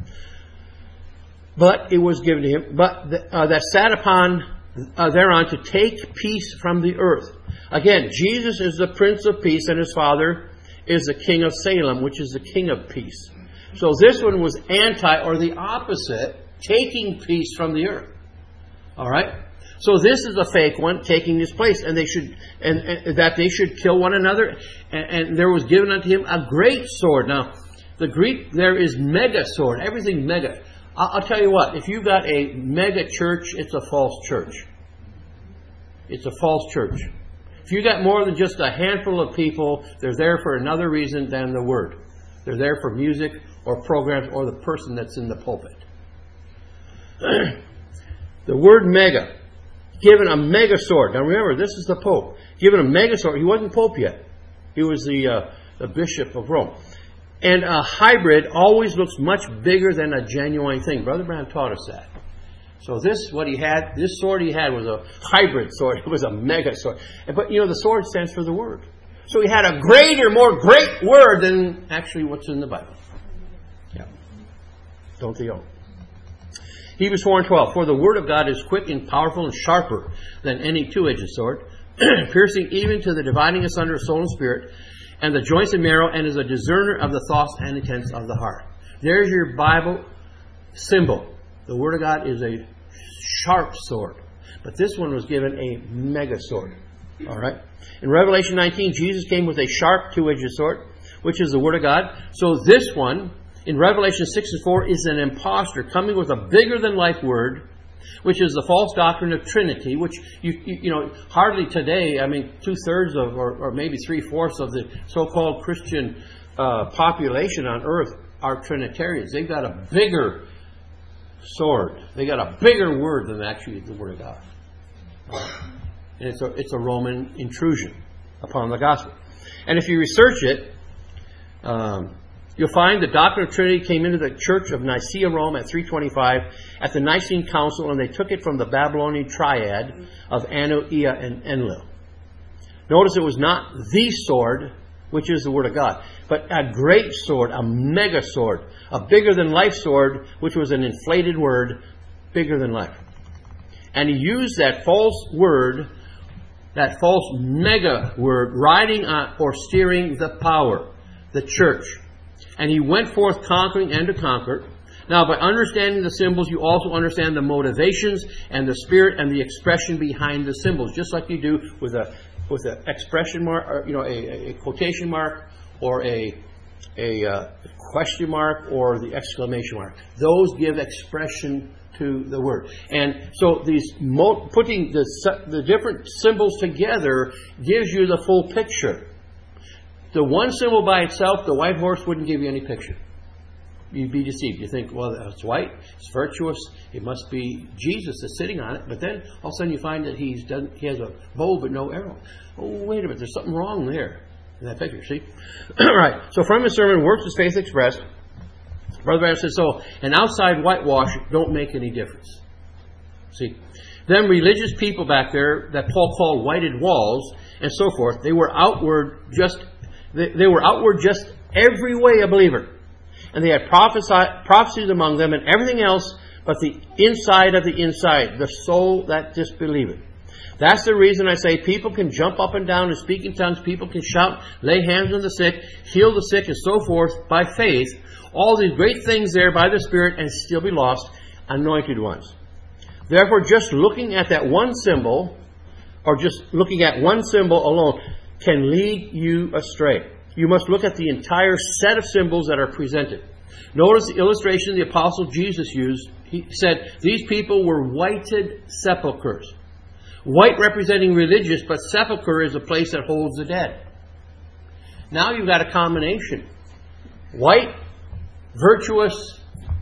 But it was given to him. But the, uh, that sat upon uh, thereon to take peace from the earth. Again, Jesus is the Prince of Peace, and his Father is the King of Salem, which is the King of Peace. So this one was anti, or the opposite, taking peace from the earth. All right? So this is a fake one taking his place, and they should, and, and that they should kill one another. And, and there was given unto him a great sword. Now, the Greek there is mega sword. Everything mega. I'll, I'll tell you what. If you've got a mega church, it's a false church. It's a false church. If you got more than just a handful of people, they're there for another reason than the word. They're there for music or programs or the person that's in the pulpit. The word mega. Given a mega sword. Now remember, this is the Pope. Given a mega sword. He wasn't Pope yet. He was the, uh, the Bishop of Rome. And a hybrid always looks much bigger than a genuine thing. Brother Branham taught us that. So this, what he had, this sword he had was a hybrid sword. It was a mega sword. But, you know, the sword stands for the Word. So he had a greater, more great Word than actually what's in the Bible. Yeah. Don't they all? Hebrews four and twelve. For the Word of God is quick and powerful and sharper than any two-edged sword, piercing even to the dividing asunder of soul and spirit, and the joints and marrow, and is a discerner of the thoughts and intents of the heart. There's your Bible symbol. The Word of God is a sharp sword. But this one was given a mega sword. All right? In Revelation nineteen, Jesus came with a sharp two-edged sword, which is the Word of God. So this one, in Revelation six and four, is an impostor coming with a bigger-than-life word, which is the false doctrine of Trinity, which, you you, you know, hardly today, I mean, two-thirds of, or, or maybe three-fourths of the so-called Christian uh, population on earth are Trinitarians. They've got a bigger sword. They got a bigger word than actually the Word of God. And it's a, it's a Roman intrusion upon the gospel. And if you research it, um, you'll find the doctrine of Trinity came into the Church of Nicaea, Rome at three twenty-five at the Nicene Council, and they took it from the Babylonian triad of Anu, Ea, and Enlil. Notice it was not the sword, which is the Word of God, but a great sword, a mega sword, a bigger-than-life sword, which was an inflated word, bigger than life. And he used that false word, that false mega word, riding on or steering the power, the church. And he went forth conquering and to conquer. Now, by understanding the symbols, you also understand the motivations and the spirit and the expression behind the symbols, just like you do with a with an expression mark, or, you know, a, a quotation mark, or a a uh, question mark, or the exclamation mark. Those give expression to the word. And so these mo- putting the the different symbols together gives you the full picture. The one symbol by itself, the white horse, wouldn't give you any picture. You'd be deceived. You think, well, it's white, it's virtuous, it must be Jesus that's sitting on it. But then all of a sudden you find that he's done, he has a bow but no arrow. Oh, wait a minute, there's something wrong there in that picture, see? All right, so from his sermon, Works is Faith Expressed, Brother Branham says, so an outside whitewash don't make any difference. See? Them religious people back there that Paul called whited walls and so forth, they were outward just They, they were outward just every way a believer. And they had prophesy, prophecies among them and everything else but the inside of the inside, the soul that disbelieveth. That's the reason I say people can jump up and down and speak in tongues, people can shout, lay hands on the sick, heal the sick and so forth by faith. All these great things there by the Spirit and still be lost, anointed ones. Therefore, just looking at that one symbol, or just looking at one symbol alone, can lead you astray. You must look at the entire set of symbols that are presented. Notice the illustration the Apostle Jesus used. He said these people were whited sepulchres. White representing religious, but sepulchre is a place that holds the dead. Now you've got a combination. White, virtuous.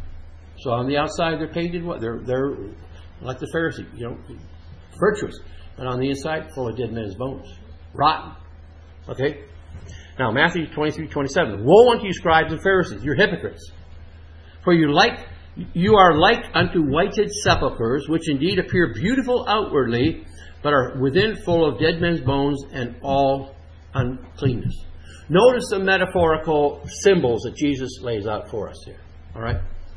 So on the outside they're painted what? They're, they're like the Pharisee, you know, virtuous. And on the inside, full of dead men's bones. Rotten. Okay? Now, Matthew twenty-three twenty-seven. Woe unto you, scribes and Pharisees, you're hypocrites. For you like you are like unto whited sepulchres, which indeed appear beautiful outwardly, but are within full of dead men's bones and all uncleanness. Notice the metaphorical symbols that Jesus lays out for us here. All right?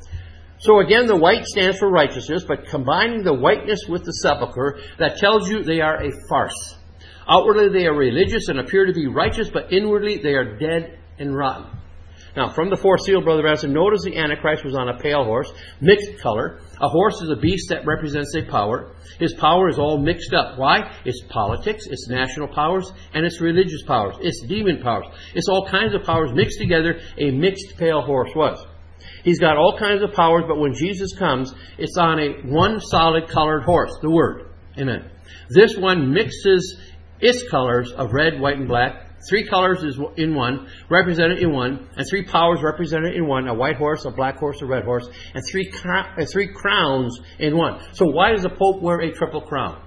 So again, the white stands for righteousness, but combining the whiteness with the sepulchre, that tells you they are a farce. Outwardly they are religious and appear to be righteous, but inwardly they are dead and rotten. Now, from the fourth seal, Brother Branham, notice the Antichrist was on a pale horse, mixed color. A horse is a beast that represents a power. His power is all mixed up. Why? It's politics, it's national powers, and it's religious powers. It's demon powers. It's all kinds of powers mixed together. A mixed pale horse was. He's got all kinds of powers, but when Jesus comes, it's on a one solid colored horse, the Word. Amen. This one mixes its colors of red, white, and black. Three colors is in one, represented in one, and three powers represented in one, a white horse, a black horse, a red horse, and three, uh, three crowns in one. So why does the Pope wear a triple crown?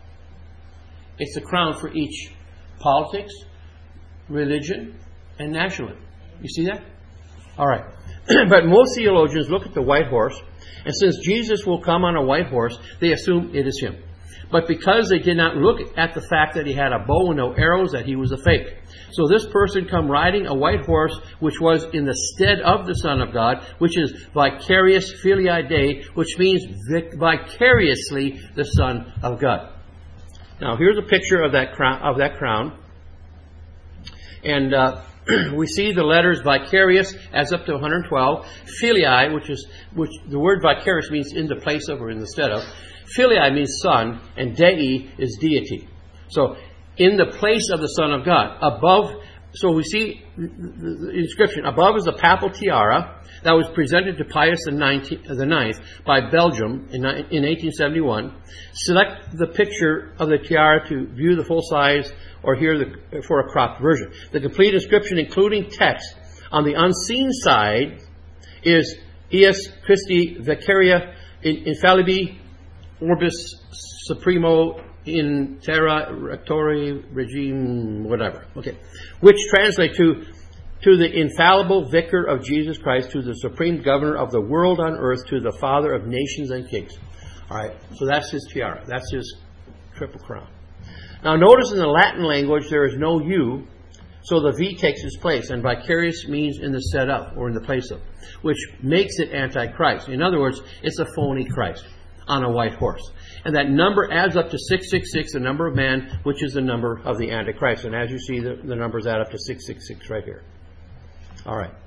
It's a crown for each politics, religion, and nationalism. You see that? All right. But most theologians look at the white horse, and since Jesus will come on a white horse, they assume it is him. But because they did not look at the fact that he had a bow and no arrows, that he was a fake. So this person come riding a white horse, which was in the stead of the Son of God, which is vicarious filii Dei, which means vic- vicariously the Son of God. Now here's a picture of that crown. Of that crown. And uh, we see the letters vicarious as up to one hundred twelve. Filii, which is which the word vicarious means in the place of or in the stead of. Filii means son, and Dei is deity. So in the place of the Son of God. Above, so we see the inscription. Above is a papal tiara that was presented to Pius the ninth by Belgium in eighteen seventy-one. Select the picture of the tiara to view the full size or hear the, for a cropped version. The complete inscription, including text on the unseen side, is Eius Christi Vicaria Infallibi Orbis Supremo in Terra Rectori Regime, whatever. Okay. Which translate to to the infallible vicar of Jesus Christ, to the supreme governor of the world on earth, to the father of nations and kings. All right. So that's his tiara. That's his triple crown. Now notice in the Latin language there is no U, so the V takes its place, and vicarious means in the stead of, or in the place of, which makes it antichrist. In other words, it's a phony Christ on a white horse. And that number adds up to six six six, the number of man, which is the number of the Antichrist. And as you see, the, the numbers add up to six six six right here. All right.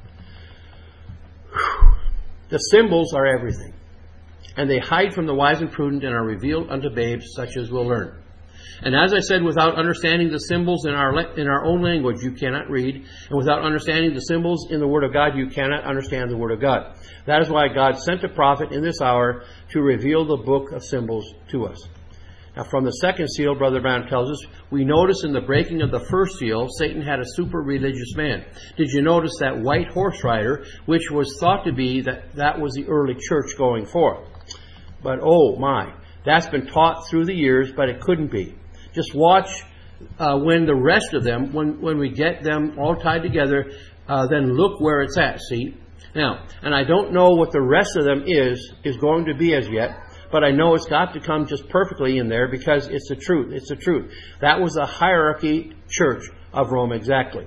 The symbols are everything. And they hide from the wise and prudent and are revealed unto babes, such as will learn. And as I said, without understanding the symbols in our in our own language, you cannot read. And without understanding the symbols in the Word of God, you cannot understand the Word of God. That is why God sent a prophet in this hour to reveal the book of symbols to us. Now, from the second seal, Brother Branham tells us, we notice in the breaking of the first seal, Satan had a super religious man. Did you notice that white horse rider, which was thought to be that that was the early church going forth? But oh my, that's been taught through the years, but it couldn't be. Just watch uh, when the rest of them, when, when we get them all tied together, uh, then look where it's at, see? Now, and I don't know what the rest of them is, is going to be as yet, but I know it's got to come just perfectly in there because it's the truth. It's the truth. That was the hierarchy church of Rome exactly.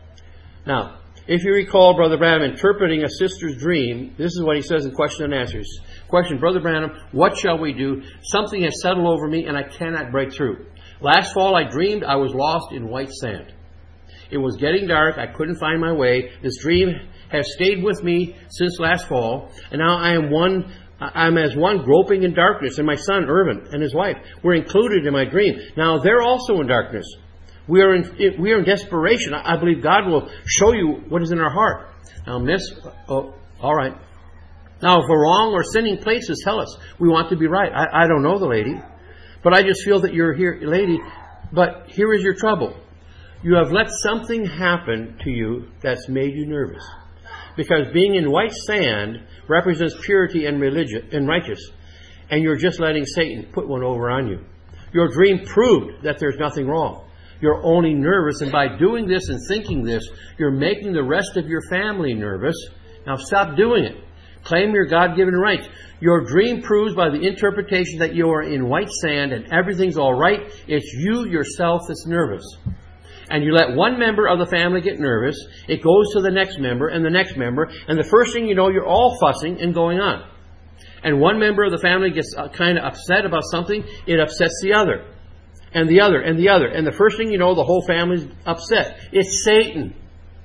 Now, if you recall Brother Branham interpreting a sister's dream, this is what he says in question and answers. Question, Brother Branham, what shall we do? Something has settled over me and I cannot break through. Last fall I dreamed I was lost in white sand. It was getting dark. I couldn't find my way. This dream has stayed with me since last fall, and now I am one. I'm as one groping in darkness, and my son Irvin and his wife were included in my dream. Now they're also in darkness. We are in we are in desperation. I believe God will show you what is in our heart. Now, Miss, oh, all right. Now, if we're wrong or sinning places, tell us. We want to be right. I, I don't know the lady, but I just feel that you're here, lady. But here is your trouble. You have let something happen to you that's made you nervous. Because being in white sand represents purity and religion and righteous. And you're just letting Satan put one over on you. Your dream proved that there's nothing wrong. You're only nervous. And by doing this and thinking this, you're making the rest of your family nervous. Now stop doing it. Claim your God-given rights. Your dream proves by the interpretation that you are in white sand and everything's all right. It's you yourself that's nervous. And you let one member of the family get nervous, it goes to the next member and the next member, and the first thing you know, you're all fussing and going on. And one member of the family gets kind of upset about something, it upsets the other, and the other, and the other. And the first thing you know, the whole family's upset. It's Satan.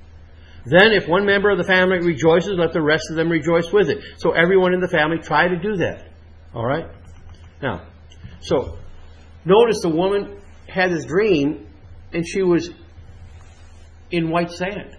Then if one member of the family rejoices, let the rest of them rejoice with it. So everyone in the family try to do that. All right? Now, so notice the woman had this dream, and she was in white sand.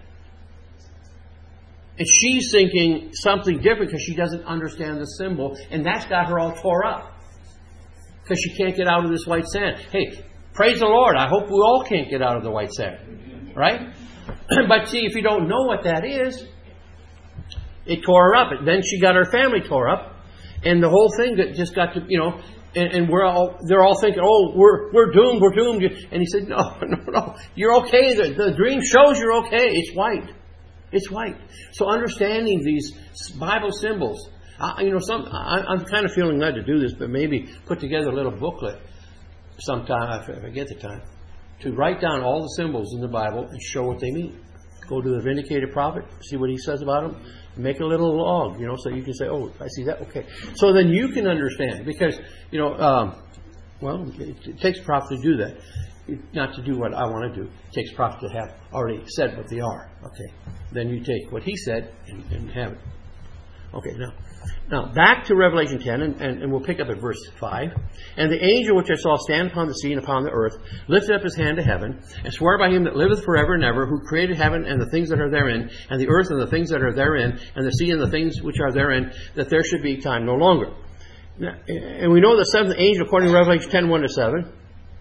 And she's thinking something different because she doesn't understand the symbol. And that's got her all tore up. Because she can't get out of this white sand. Hey, praise the Lord. I hope we all can't get out of the white sand. Right? But see, if you don't know what that is, it tore her up. And then she got her family tore up. And the whole thing just got to, you know... And, and we're all, they're all thinking, oh, we're we're doomed, we're doomed. And he said, no, no, no, you're okay. The, the dream shows you're okay. It's white. It's white. So understanding these Bible symbols, I, you know, some I, I'm kind of feeling led to do this, but maybe put together a little booklet sometime, if I get the time, to write down all the symbols in the Bible and show what they mean. Go to the Vindicated Prophet, see what he says about them, make a little log, you know, so you can say, oh, I see that, okay. So then you can understand, because, you know, um, well, it, it takes a prophet to do that. Not to do what I want to do. It takes a prophet to have already said what they are. Okay. Then you take what he said and, and have it. Okay, now, now back to Revelation ten, and, and, and we'll pick up at verse five. And the angel which I saw stand upon the sea and upon the earth lifted up his hand to heaven, and swore by him that liveth forever and ever, who created heaven and the things that are therein, and the earth and the things that are therein, and the sea and the things which are therein, that there should be time no longer. Now, and we know the seventh angel, according to Revelation ten, one to seven,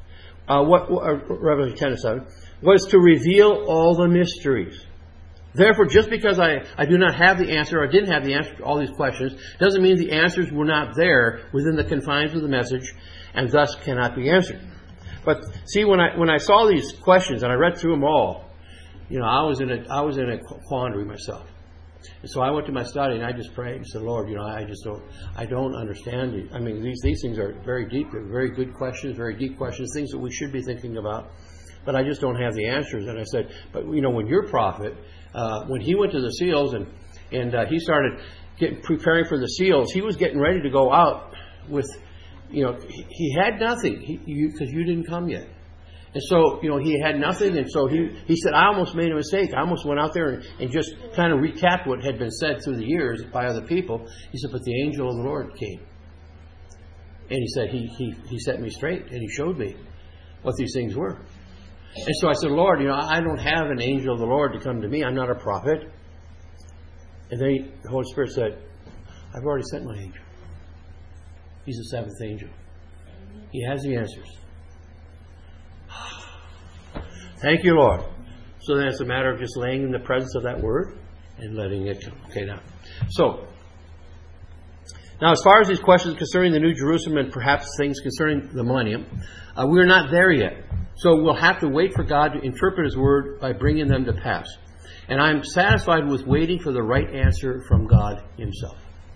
uh, what, uh, Revelation ten to seven, was to reveal all the mysteries. Therefore, just because I, I do not have the answer, or didn't have the answer to all these questions, doesn't mean the answers were not there within the confines of the message, and thus cannot be answered. But see, when I when I saw these questions and I read through them all, you know, I was in a I was in a quandary myself. And so I went to my study and I just prayed and said, Lord, you know, I just don't I don't understand it. I mean, these these things are very deep, they're very good questions, very deep questions, things that we should be thinking about. But I just don't have the answers. And I said, but you know, when your prophet, uh, when he went to the seals and and uh, he started getting, preparing for the seals, he was getting ready to go out with, you know, he, he had nothing because you, 'cause you didn't come yet. And so, you know, he had nothing. And so he, he said, I almost made a mistake. I almost went out there and, and just kind of recapped what had been said through the years by other people. He said, but the angel of the Lord came. And he said, he, he, he set me straight and he showed me what these things were. And so I said, Lord, you know, I don't have an angel of the Lord to come to me. I'm not a prophet. And then he, the Holy Spirit said, I've already sent my angel. He's the seventh angel. He has the answers. Thank you, Lord. So then it's a matter of just laying in the presence of that word and letting it come. Okay, now. So, now as far as these questions concerning the New Jerusalem and perhaps things concerning the millennium, uh, we're not there yet. So we'll have to wait for God to interpret His Word by bringing them to pass. And I'm satisfied with waiting for the right answer from God Himself.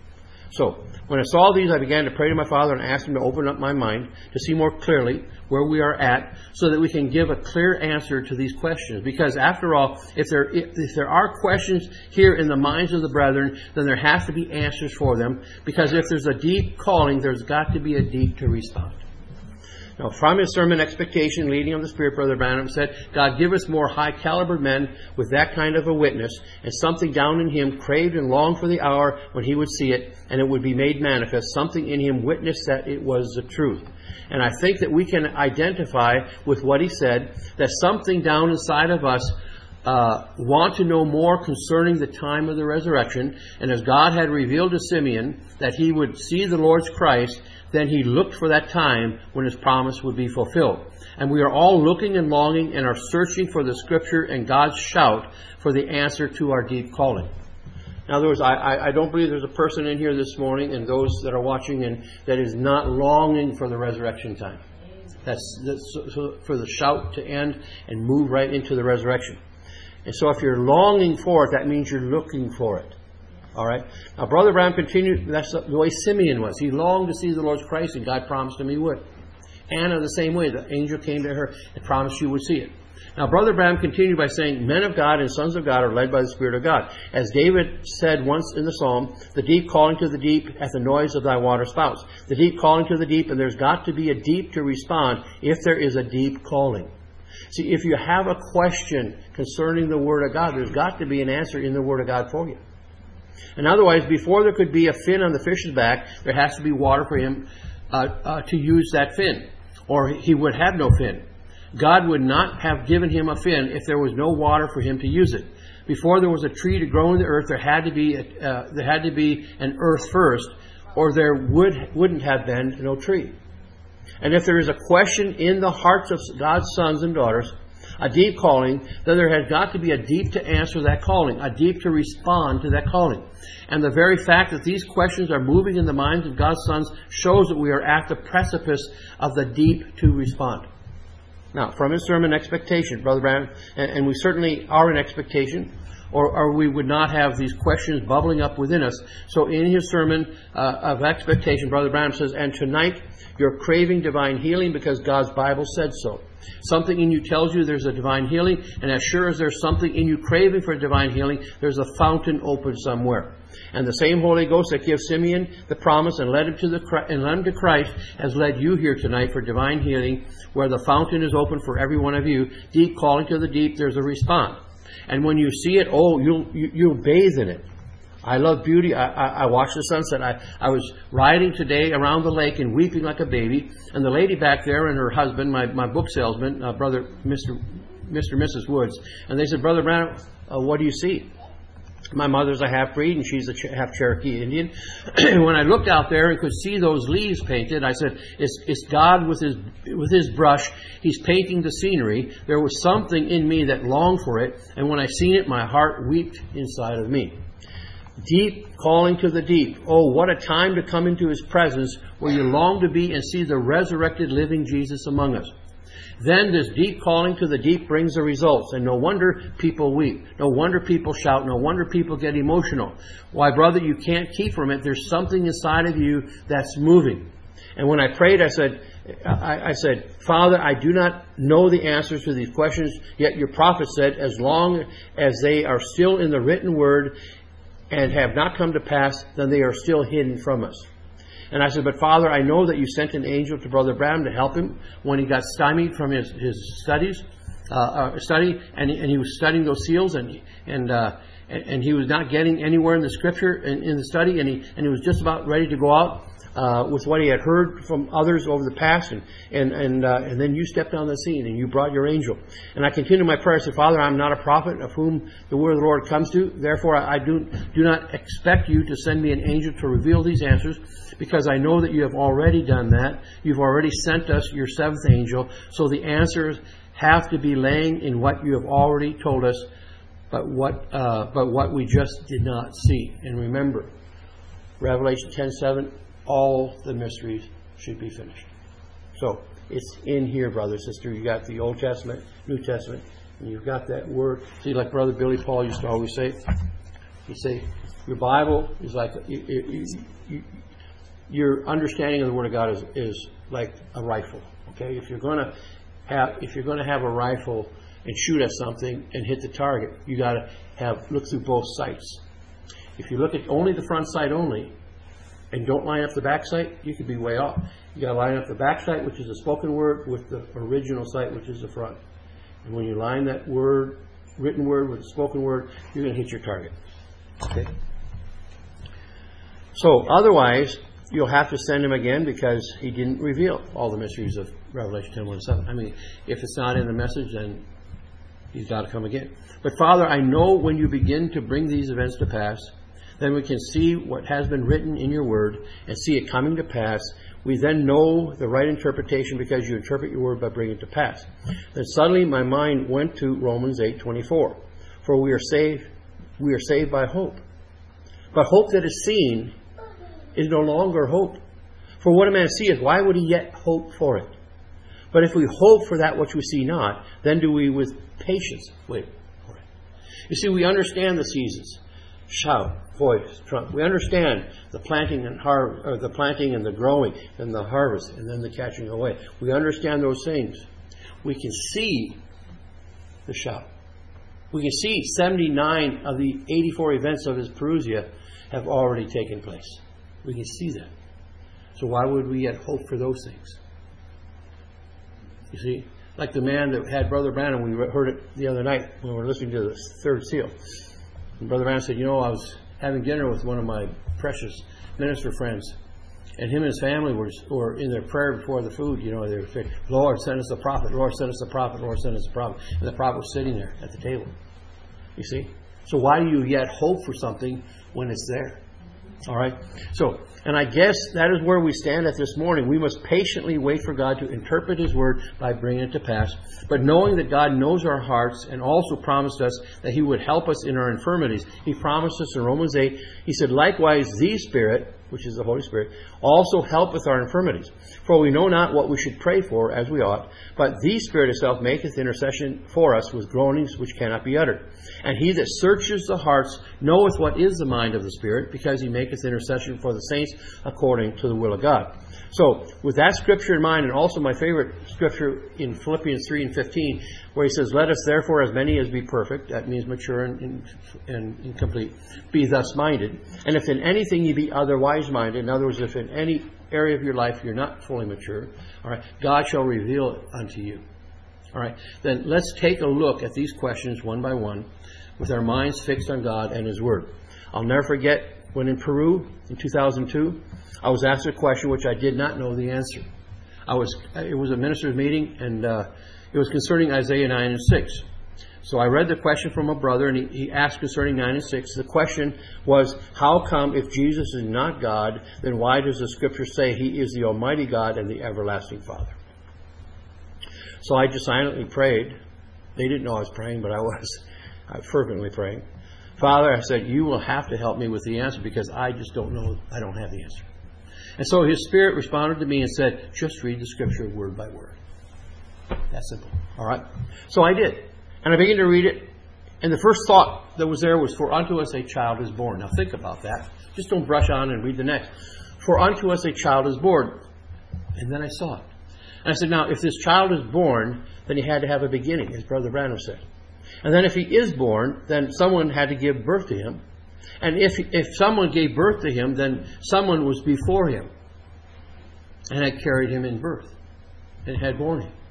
So, when I saw these, I began to pray to my Father and ask Him to open up my mind to see more clearly where we are at so that we can give a clear answer to these questions. Because after all, if there, if there are questions here in the minds of the brethren, then there has to be answers for them. Because if there's a deep calling, there's got to be a deep to respond. Now, from his sermon, Expectation, Leading of the Spirit, Brother Branham said, God, give us more high-caliber men with that kind of a witness, and something down in him craved and longed for the hour when he would see it, and it would be made manifest. Something in him witnessed that it was the truth. And I think that we can identify with what he said, that something down inside of us uh, want to know more concerning the time of the resurrection. And as God had revealed to Simeon that he would see the Lord's Christ, then he looked for that time when his promise would be fulfilled. And we are all looking and longing and are searching for the Scripture and God's shout for the answer to our deep calling. In other words, I, I, I don't believe there's a person in here this morning and those that are watching and that is not longing for the resurrection time. That's, that's so for the shout to end and move right into the resurrection. And so if you're longing for it, that means you're looking for it. All right. Now, Brother Branham continued. That's the way Simeon was. He longed to see the Lord's Christ, and God promised him he would. Anna, the same way. The angel came to her and promised she would see it. Now, Brother Branham continued by saying, men of God and sons of God are led by the Spirit of God. As David said once in the Psalm, the deep calling to the deep at the noise of thy water spouts. The deep calling to the deep, and there's got to be a deep to respond if there is a deep calling. See, if you have a question concerning the Word of God, there's got to be an answer in the Word of God for you. And otherwise, before there could be a fin on the fish's back, there has to be water for him uh, uh, to use that fin. Or he would have no fin. God would not have given him a fin if there was no water for him to use it. Before there was a tree to grow in the earth, there had to be a, uh, there had to be an earth first, or there would, wouldn't have been no tree. And if there is a question in the hearts of God's sons and daughters, a deep calling, then there has got to be a deep to answer that calling, a deep to respond to that calling. And the very fact that these questions are moving in the minds of God's sons shows that we are at the precipice of the deep to respond. Now, from his sermon, Expectation, Brother Branham, and we certainly are in expectation, or, or we would not have these questions bubbling up within us. So in his sermon uh, of expectation, Brother Branham says, and tonight you're craving divine healing because God's Bible said so. Something in you tells you there's a divine healing, and as sure as there's something in you craving for divine healing, there's a fountain open somewhere. And the same Holy Ghost that gives Simeon the promise and led him to the and led him to Christ has led you here tonight for divine healing, where the fountain is open for every one of you. Deep calling to the deep, there's a response. And when you see it, oh, you'll you, you'll bathe in it. I love beauty. I, I, I watched the sunset. I, I was riding today around the lake and weeping like a baby. And the lady back there and her husband, my, my book salesman, uh, brother Mister Mister and Missus Woods, and they said, Brother Branham, uh, what do you see? My mother's a half-breed and she's a ch- half Cherokee Indian. When I looked out there and could see those leaves painted, I said, it's, it's God with his with his brush. He's painting the scenery. There was something in me that longed for it. And when I seen it, my heart wept inside of me. Deep calling to the deep. Oh, what a time to come into his presence where you long to be and see the resurrected living Jesus among us. Then this deep calling to the deep brings the results. And no wonder people weep. No wonder people shout. No wonder people get emotional. Why, brother, you can't keep from it. There's something inside of you that's moving. And when I prayed, I said, I, I said, Father, I do not know the answers to these questions, yet your prophet said, as long as they are still in the written word and have not come to pass, then they are still hidden from us. And I said, but Father, I know that you sent an angel to Brother Branham to help him when he got stymied from his, his studies, uh, uh, study, and he, and he was studying those seals, and and uh, and he was not getting anywhere in the Scripture in, in the study, and he and he was just about ready to go out uh, with what he had heard from others over the past, and and and, uh, and then you stepped on the scene and you brought your angel. And I continued my prayer. I said, Father, I'm not a prophet of whom the word of the Lord comes to. Therefore, I, I do do not expect you to send me an angel to reveal these answers, because I know that you have already done that. You've already sent us your seventh angel. So the answers have to be laying in what you have already told us, but what uh, but what we just did not see. And remember, Revelation ten seven, all the mysteries should be finished. So it's in here, brother, sister. You got the Old Testament, New Testament, and you've got that word. See, like Brother Billy Paul used to always say, he'd say, your Bible is like... You, you, you, your understanding of the Word of God is, is like a rifle. Okay, if you're going to have if you're going to have a rifle and shoot at something and hit the target, you got to have look through both sights. If you look at only the front sight only and don't line up the back sight, you could be way off. You got to line up the back sight, which is the spoken word, with the original sight, which is the front. And when you line that word, written word, with the spoken word, you're going to hit your target. Okay. So otherwise, you'll have to send him again, because he didn't reveal all the mysteries of Revelation ten one to seven. I mean, if it's not in the message, then he's got to come again. But Father, I know when you begin to bring these events to pass, then we can see what has been written in your word and see it coming to pass. We then know the right interpretation, because you interpret your word by bringing it to pass. Then suddenly my mind went to Romans eight twenty-four. For we are saved, we are saved by hope. But hope that is seen is no longer hope. For what a man seeth, why would he yet hope for it? But if we hope for that which we see not, then do we with patience wait for it. You see, we understand the seasons. Shout, voice, trump. We understand the planting and har- or the planting and the growing and the harvest and then the catching away. We understand those things. We can see the shout. We can see seventy-nine of the eighty-four events of his Parousia have already taken place. We can see that. So why would we yet hope for those things? You see, like the man that had Brother Branham, we heard it the other night when we were listening to the third seal. And Brother Branham said, you know, I was having dinner with one of my precious minister friends, and him and his family were, were in their prayer before the food. You know, they were saying, Lord, send us a prophet. Lord, send us a prophet. Lord, send us a prophet. And the prophet was sitting there at the table. You see? So why do you yet hope for something when it's there? All right. So, and I guess that is where we stand at this morning. We must patiently wait for God to interpret His Word by bringing it to pass. But knowing that God knows our hearts and also promised us that He would help us in our infirmities. He promised us in Romans eight, He said, likewise, the Spirit which is the Holy Spirit, also helpeth our infirmities. For we know not what we should pray for as we ought, but the Spirit itself maketh intercession for us with groanings which cannot be uttered. And he that searches the hearts knoweth what is the mind of the Spirit, because he maketh intercession for the saints according to the will of God. So, with that scripture in mind, and also my favorite scripture in Philippians three and fifteen, where he says, let us therefore, as many as be perfect, that means mature and, and, and complete, be thus minded. And if in anything ye be otherwise minded, in other words, if in any area of your life you're not fully mature, all right, God shall reveal it unto you. All right, then let's take a look at these questions one by one, with our minds fixed on God and His Word. I'll never forget when in Peru in two thousand two, I was asked a question which I did not know the answer. I was it was a minister's meeting, and uh, it was concerning Isaiah nine and six. So I read the question from a brother, and he, he asked concerning nine and six. The question was, how come if Jesus is not God, then why does the Scripture say He is the Almighty God and the everlasting Father? So I just silently prayed. They didn't know I was praying, but I was. I was fervently praying. Father, I said, you will have to help me with the answer, because I just don't know. I don't have the answer. And so His Spirit responded to me and said, just read the Scripture word by word. That's simple. All right? So I did. And I began to read it. And the first thought that was there was, for unto us a child is born. Now think about that. Just don't brush on and read the next. For unto us a child is born. And then I saw it. And I said, now, if this child is born, then he had to have a beginning, as Brother Branham said. And then if he is born, then someone had to give birth to him. And if if someone gave birth to him, then someone was before him and had carried him in birth and had born him.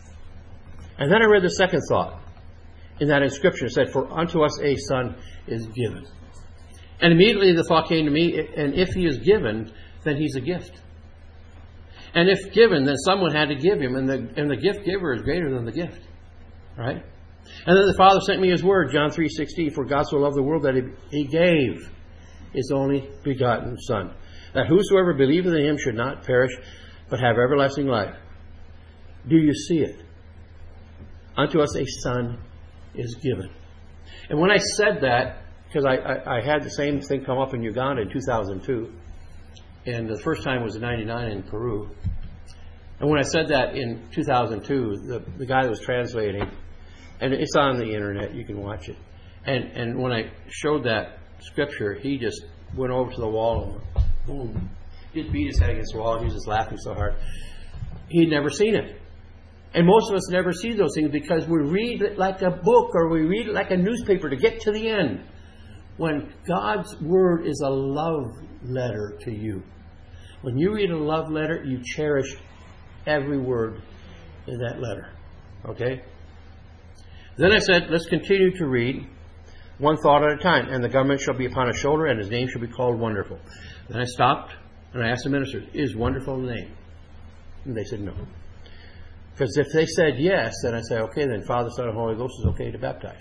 And then I read the second thought in that inscription. It said, for unto us a son is given. And immediately the thought came to me, and if he is given, then he's a gift. And if given, then someone had to give him, and the and the gift giver is greater than the gift. Right? And then the Father sent me His Word, John three sixteen, for God so loved the world that He, he gave His only begotten Son, that whosoever believeth in Him should not perish, but have everlasting life. Do you see it? Unto us a Son is given. And when I said that, because I, I, I had the same thing come up in Uganda in two thousand two, and the first time was in ninety-nine in Peru. And when I said that in two thousand two, the, the guy that was translating, and it's on the internet, you can watch it. And and when I showed that scripture, he just went over to the wall and went, boom. He just beat his head against the wall, and he was just laughing so hard. He'd never seen it. And most of us never see those things because we read it like a book, or we read it like a newspaper to get to the end. When God's Word is a love letter to you. When you read a love letter, you cherish every word in that letter. Okay? Then I said, let's continue to read one thought at a time. And the government shall be upon his shoulder, and his name shall be called Wonderful. Then I stopped, and I asked the ministers, is Wonderful the name? And they said no. Because if they said yes, then I say, okay, then Father, Son, and Holy Ghost is okay to baptize.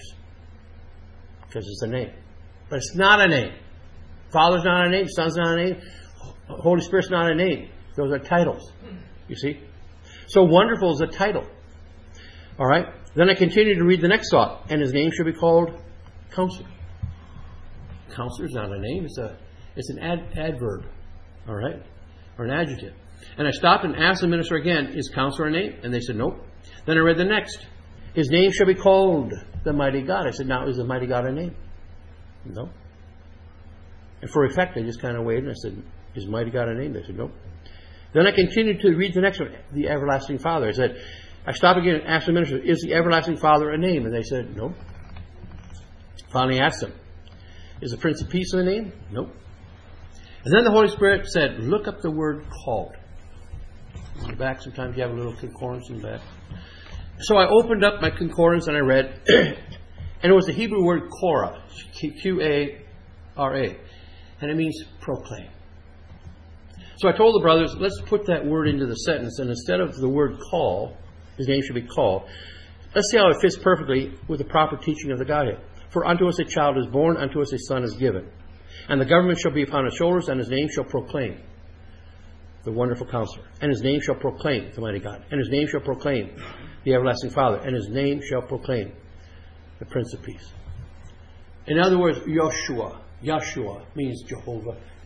Because it's a name. But it's not a name. Father's not a name. Son's not a name. Holy Spirit's not a name. Those are titles. You see? So Wonderful is a title. All right? Then I continued to read the next thought. And his name should be called Counselor. Counselor is not a name. It's a it's an ad, adverb. All right? Or an adjective. And I stopped and asked the minister again, is Counselor a name? And they said, nope. Then I read the next. His name shall be called the Mighty God. I said, now is the Mighty God a name? No. And for effect, I just kind of waited and I said, is Mighty God a name? They said, nope. Then I continued to read the next one, the Everlasting Father. I said, I stopped again and asked the minister, is the Everlasting Father a name? And they said, nope. Finally asked them, is the Prince of Peace a name? Nope. And then the Holy Spirit said, look up the word called. In the back, sometimes you have a little concordance in the back. So I opened up my concordance and I read, and it was the Hebrew word Korah, Q A R A, and it means proclaim. So I told the brothers, let's put that word into the sentence, and instead of the word call, his name should be called. Let's see how it fits perfectly with the proper teaching of the Godhead. For unto us a child is born, unto us a son is given. And the government shall be upon his shoulders, and his name shall proclaim the Wonderful Counselor. And his name shall proclaim the Mighty God. And his name shall proclaim the Everlasting Father. And his name shall proclaim the Prince of Peace. In other words, Yoshua. Yeshua means Jehovah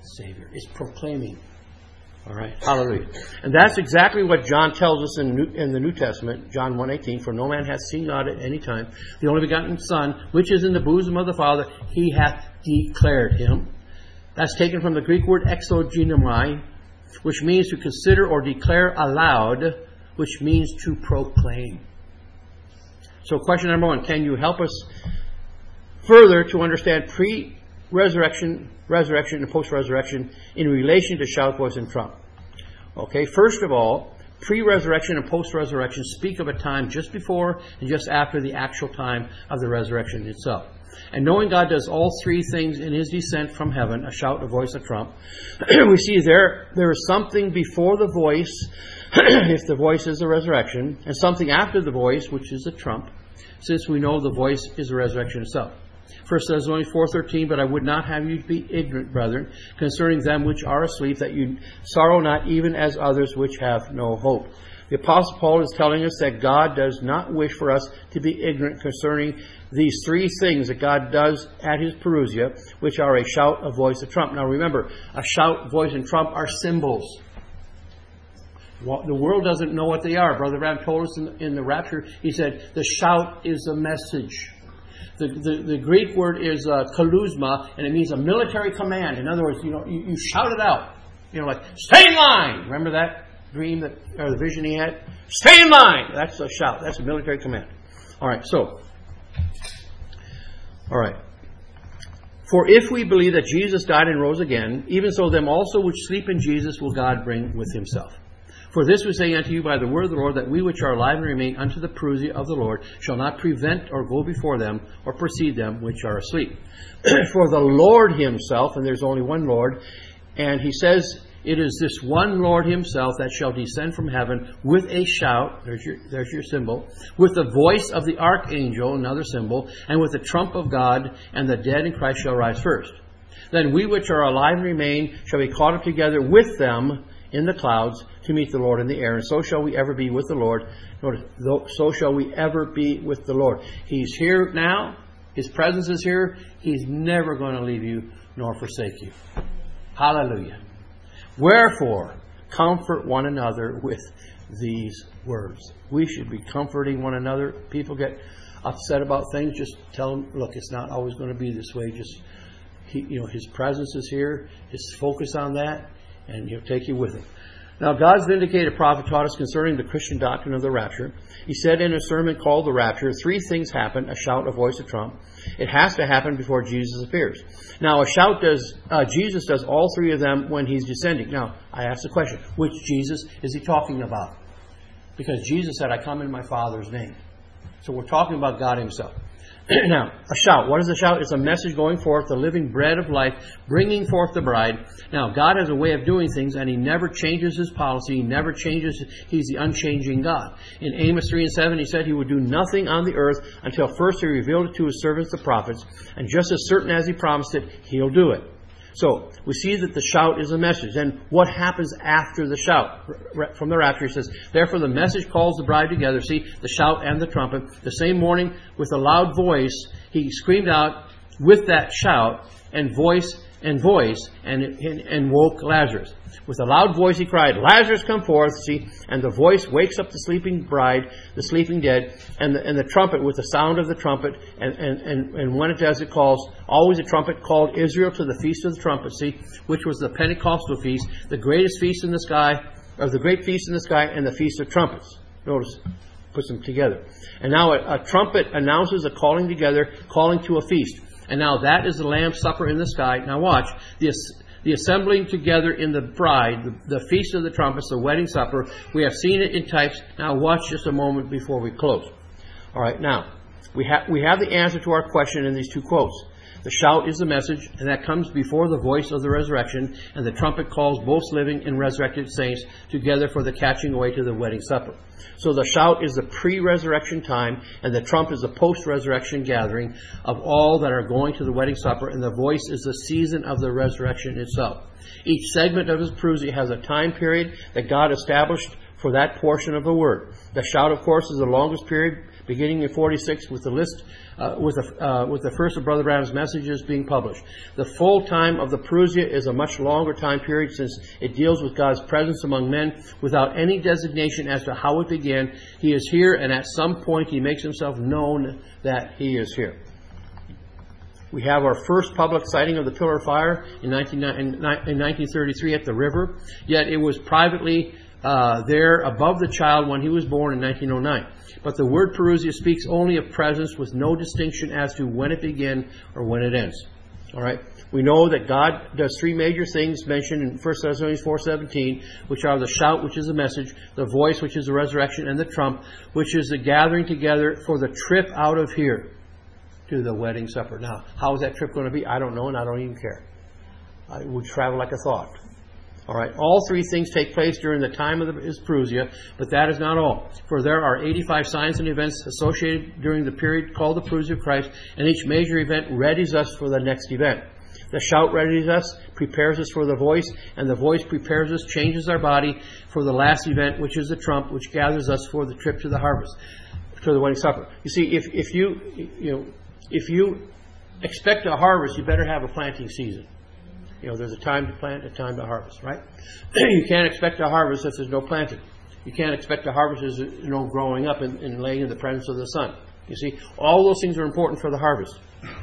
Savior. It's proclaiming. All right, hallelujah. And that's exactly what John tells us in, New, in the New Testament, John one eighteen, for no man hath seen God at any time. The only begotten Son, which is in the bosom of the Father, he hath declared him. That's taken from the Greek word exogenomai, which means to consider or declare aloud, which means to proclaim. So question number one, can you help us further to understand pre-resurrection, resurrection, and post-resurrection in relation to shout, voice, and trump? Okay, first of all, pre-resurrection and post-resurrection speak of a time just before and just after the actual time of the resurrection itself. And knowing God does all three things in his descent from heaven, a shout, a voice, a trump, we see there there is something before the voice, if the voice is the resurrection, and something after the voice, which is the trump, since we know the voice is the resurrection itself. First Thessalonians four thirteen, but I would not have you be ignorant, brethren, concerning them which are asleep, that you sorrow not even as others which have no hope. The Apostle Paul is telling us that God does not wish for us to be ignorant concerning these three things that God does at his parousia, which are a shout, a voice, a trump. Now remember, a shout, voice, and trump are symbols. Well, the world doesn't know what they are. Brother Ram told us in, in the rapture, he said, the shout is a message. The, the, the Greek word is uh, kalusma, and it means a military command. In other words, you know, you, you shout it out. You know, like, stay in line! Remember that dream, that or the vision he had? Stay in line! That's a shout. That's a military command. All right, so. All right. For if we believe that Jesus died and rose again, even so them also which sleep in Jesus will God bring with himself. For this we say unto you by the word of the Lord, that we which are alive and remain unto the parousia of the Lord shall not prevent or go before them or precede them which are asleep. For the Lord himself, and there's only one Lord, and he says it is this one Lord himself that shall descend from heaven with a shout, there's your, there's your symbol, with the voice of the archangel, another symbol, and with the trump of God, and the dead in Christ shall rise first. Then we which are alive and remain shall be caught up together with them in the clouds to meet the Lord in the air, and so shall we ever be with the Lord. Notice, so shall we ever be with the Lord. He's here now. His presence is here. He's never going to leave you nor forsake you. Hallelujah. Wherefore, comfort one another with these words. We should be comforting one another. People get upset about things. Just tell them, look, it's not always going to be this way. Just, he, you know, His presence is here. Just focus on that, and He'll take you with Him. Now, God's vindicated prophet taught us concerning the Christian doctrine of the rapture. He said in a sermon called The Rapture, three things happen: a shout, a voice, a trump. It has to happen before Jesus appears. Now, a shout does, uh, Jesus does all three of them when He's descending. Now, I ask the question, which Jesus is He talking about? Because Jesus said, I come in my Father's name. So we're talking about God Himself. Now, a shout. What is a shout? It's a message going forth, the living bread of life, bringing forth the bride. Now, God has a way of doing things, and He never changes His policy. He never changes. He's the unchanging God. In Amos three and seven, He said He would do nothing on the earth until first He revealed it to His servants, the prophets. And just as certain as He promised it, He'll do it. So, we see that the shout is a message. And what happens after the shout? From the rapture, He says, therefore the message calls the bride together. See, the shout and the trumpet. The same morning, with a loud voice, He screamed out with that shout and voice and voice and, and, and woke Lazarus. With a loud voice He cried, Lazarus, come forth. See, and the voice wakes up the sleeping bride, the sleeping dead, and the, and the trumpet with the sound of the trumpet. And, and, and, and when it does, it calls, always a trumpet called Israel to the feast of the trumpet, see, which was the Pentecostal feast, the greatest feast in the sky, or the great feast in the sky, and the feast of trumpets. Notice, puts them together. And now a, a trumpet announces a calling together, calling to a feast. And now that is the Lamb's Supper in the sky. Now watch, the The assembling together in the bride, the, the feast of the trumpets, the wedding supper. We have seen it in types. Now watch just a moment before we close. All right, now, we, ha- we have the answer to our question in these two quotes. The shout is the message, and that comes before the voice of the resurrection, and the trumpet calls both living and resurrected saints together for the catching away to the wedding supper. So the shout is the pre-resurrection time, and the trump is the post-resurrection gathering of all that are going to the wedding supper, and the voice is the season of the resurrection itself. Each segment of His parousia has a time period that God established for that portion of the word. The shout, of course, is the longest period beginning in forty-six with the list, uh, with, the, uh, with the first of Brother Branham's messages being published. The full time of the Parousia is a much longer time period since it deals with God's presence among men without any designation as to how it began. He is here, and at some point he makes himself known that he is here. We have our first public sighting of the pillar of fire in nineteen thirty-three at the river, yet it was privately uh, there above the child when he was born in nineteen oh nine. But the word Parousia speaks only of presence with no distinction as to when it began or when it ends. All right. We know that God does three major things mentioned in First Thessalonians four seventeen, which are the shout, which is the message, the voice, which is the resurrection, and the trump, which is the gathering together for the trip out of here to the wedding supper. Now, how is that trip going to be? I don't know, and I don't even care. I would travel like a thought. All right. All three things take place during the time of the is Parousia, but that is not all. For there are eighty-five signs and events associated during the period called the Parousia of Christ, and each major event readies us for the next event. The shout readies us, prepares us for the voice, and the voice prepares us, changes our body for the last event, which is the trump, which gathers us for the trip to the harvest, to the wedding supper. You see, if if you you know if you expect a harvest, you better have a planting season. You know, there's a time to plant, a time to harvest, right? You can't expect a harvest if there's no planting. You can't expect a harvest as you know growing up and, and laying in the presence of the sun. You see, all those things are important for the harvest.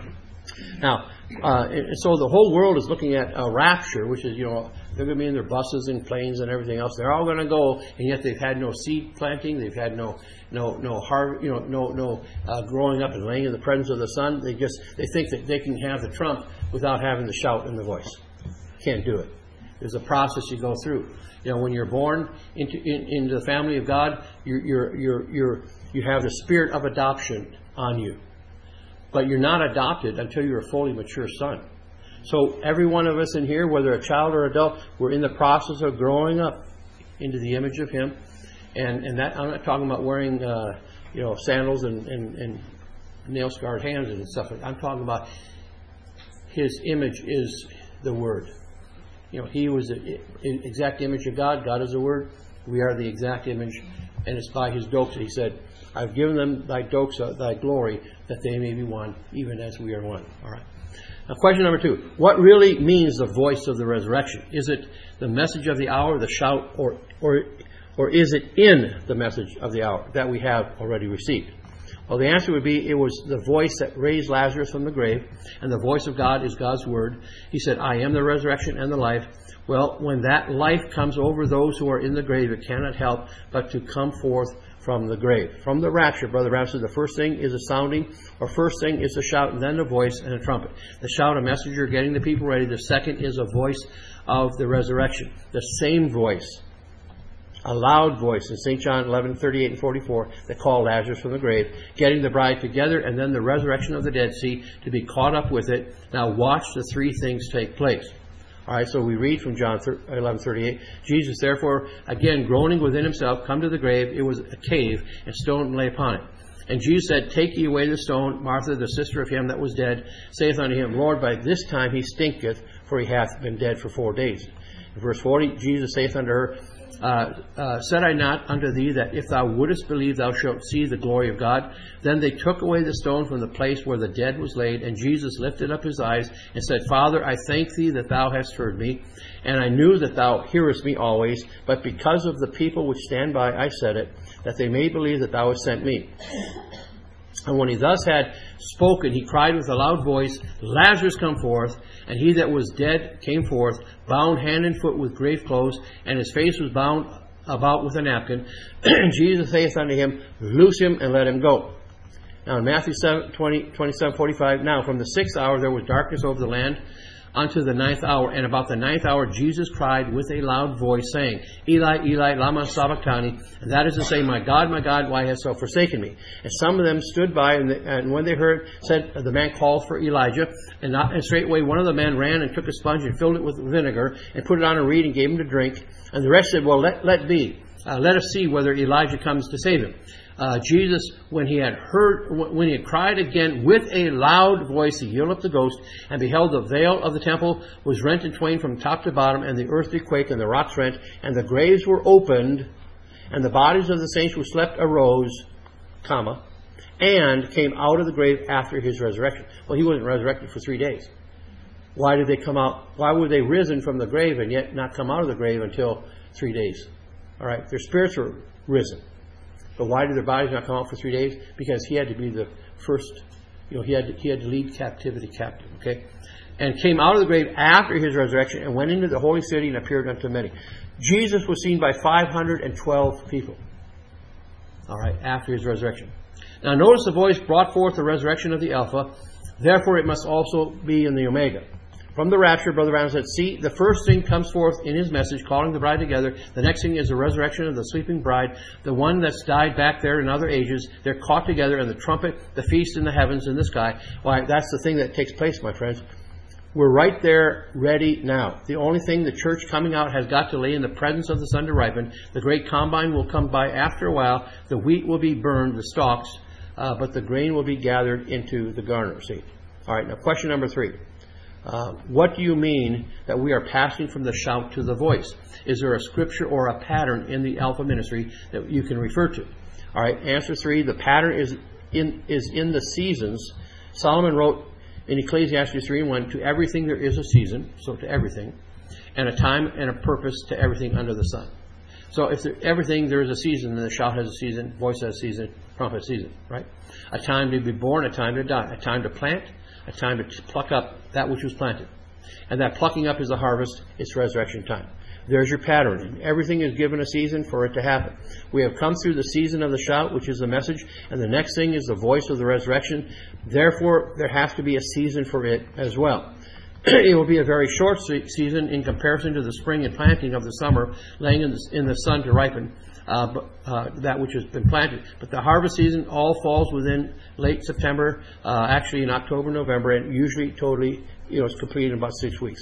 Now, uh, and so the whole world is looking at a rapture, which is, you know, they're going to be in their buses and planes and everything else. They're all going to go, and yet they've had no seed planting. They've had no, no, no har- you know, no, no uh, growing up and laying in the presence of the sun. They just, they think that they can have the trump without having the shout and the voice. Can't do it. There's a process you go through. You know, when you're born into in, into the family of God, you're, you're, you're, you're, you have the spirit of adoption on you. But you're not adopted until you're a fully mature son. So every one of us in here, whether a child or adult, we're in the process of growing up into the image of Him. And and that I'm not talking about wearing uh, you know sandals and, and, and nail scarred hands and stuff. I'm talking about His image is the Word. You know, He was the exact image of God. God is the Word. We are the exact image, and it's by His dokes. He said, "I've given them thy dokes, thy glory, that they may be one, even as we are one." All right. Now, question number two. What really means the voice of the resurrection? Is it the message of the hour, the shout, or or or is it in the message of the hour that we have already received? Well, the answer would be it was the voice that raised Lazarus from the grave, and the voice of God is God's Word. He said, "I am the resurrection and the life." Well, when that life comes over those who are in the grave, it cannot help but to come forth from the grave. From the rapture, Brother Branham said the first thing is a sounding, or first thing is a shout, and then a voice and a trumpet. The shout, a messenger getting the people ready. The second is a voice of the resurrection. The same voice, a loud voice in Saint John eleven, thirty-eight and forty-four that called Lazarus from the grave, getting the bride together, and then the resurrection of the dead, see, to be caught up with it. Now watch the three things take place. All right, so we read from John eleven thirty-eight. Jesus, therefore, again groaning within himself, come to the grave. It was a cave, and stone lay upon it. And Jesus said, Take ye away the stone. Martha, the sister of him that was dead, saith unto him, Lord, by this time he stinketh, for he hath been dead for four days. In verse forty, Jesus saith unto her, Uh, uh, said I not unto thee that if thou wouldest believe thou shalt see the glory of God? Then they took away the stone from the place where the dead was laid, and Jesus lifted up his eyes and said, Father, I thank thee that thou hast heard me, and I knew that thou hearest me always, but because of the people which stand by I said it, that they may believe that thou hast sent me. And when he thus had spoken, he cried with a loud voice, Lazarus, come forth. And he that was dead came forth, bound hand and foot with grave clothes, and his face was bound about with a napkin. Jesus saith unto him, Loose him and let him go. Now in Matthew seven, twenty, twenty-seven, forty-five, now from the sixth hour there was darkness over the land unto the ninth hour. And about the ninth hour Jesus cried with a loud voice, saying, Eli, Eli, lama sabachthani. And that is to say, My God, my God, why hast thou forsaken me? And some of them stood by, and, the, and when they heard, said, the man called for Elijah. And, not, and straightway one of the men ran and took a sponge and filled it with vinegar and put it on a reed and gave him to drink. And the rest said, Well, let, let be. Uh, let us see whether Elijah comes to save him. Uh, Jesus, when he had heard, when he had cried again with a loud voice, he yielded up the ghost, and beheld the veil of the temple was rent in twain from top to bottom, and the earth did quake, and the rocks rent, and the graves were opened, and the bodies of the saints who slept arose, comma, and came out of the grave after his resurrection. Well, he wasn't resurrected for three days. Why did they come out? Why were they risen from the grave and yet not come out of the grave until three days? All right, their spirits were risen. But why did their bodies not come out for three days? Because he had to be the first, you know, he had to, he had to lead captivity captive, okay? And came out of the grave after his resurrection and went into the holy city and appeared unto many. Jesus was seen by five hundred twelve people. All right, after his resurrection. Now notice the voice brought forth the resurrection of the Alpha. Therefore it must also be in the Omega. From the rapture, Brother Branham said, see, the first thing comes forth in his message, calling the bride together. The next thing is the resurrection of the sleeping bride, the one that's died back there in other ages. They're caught together, and the trumpet, the feast in the heavens, in the sky. Why, that's the thing that takes place, my friends. We're right there, ready now. The only thing the church coming out has got to lay in the presence of the sun to ripen. The great combine will come by after a while. The wheat will be burned, the stalks, uh, but the grain will be gathered into the garner. See? All right, now question number three. Uh, what do you mean that we are passing from the shout to the voice? Is there a scripture or a pattern in the Alpha ministry that you can refer to? All right, answer three. The pattern is in is in the seasons. Solomon wrote in Ecclesiastes three and one, to everything there is a season, so to everything, and a time and a purpose to everything under the sun. So if there, everything there is a season, then the shout has a season, voice has a season, trumpet has a season, right? A time to be born, a time to die, a time to plant, a time to pluck up that which was planted. And that plucking up is the harvest, it's resurrection time. There's your pattern. And everything is given a season for it to happen. We have come through the season of the shout, which is the message, and the next thing is the voice of the resurrection. Therefore, there has to be a season for it as well. It will be a very short season in comparison to the spring and planting of the summer, laying in the, in the sun to ripen uh, but, uh, that which has been planted. But the harvest season all falls within late September, uh, actually in October, November, and usually totally, you know, it's completed in about six weeks.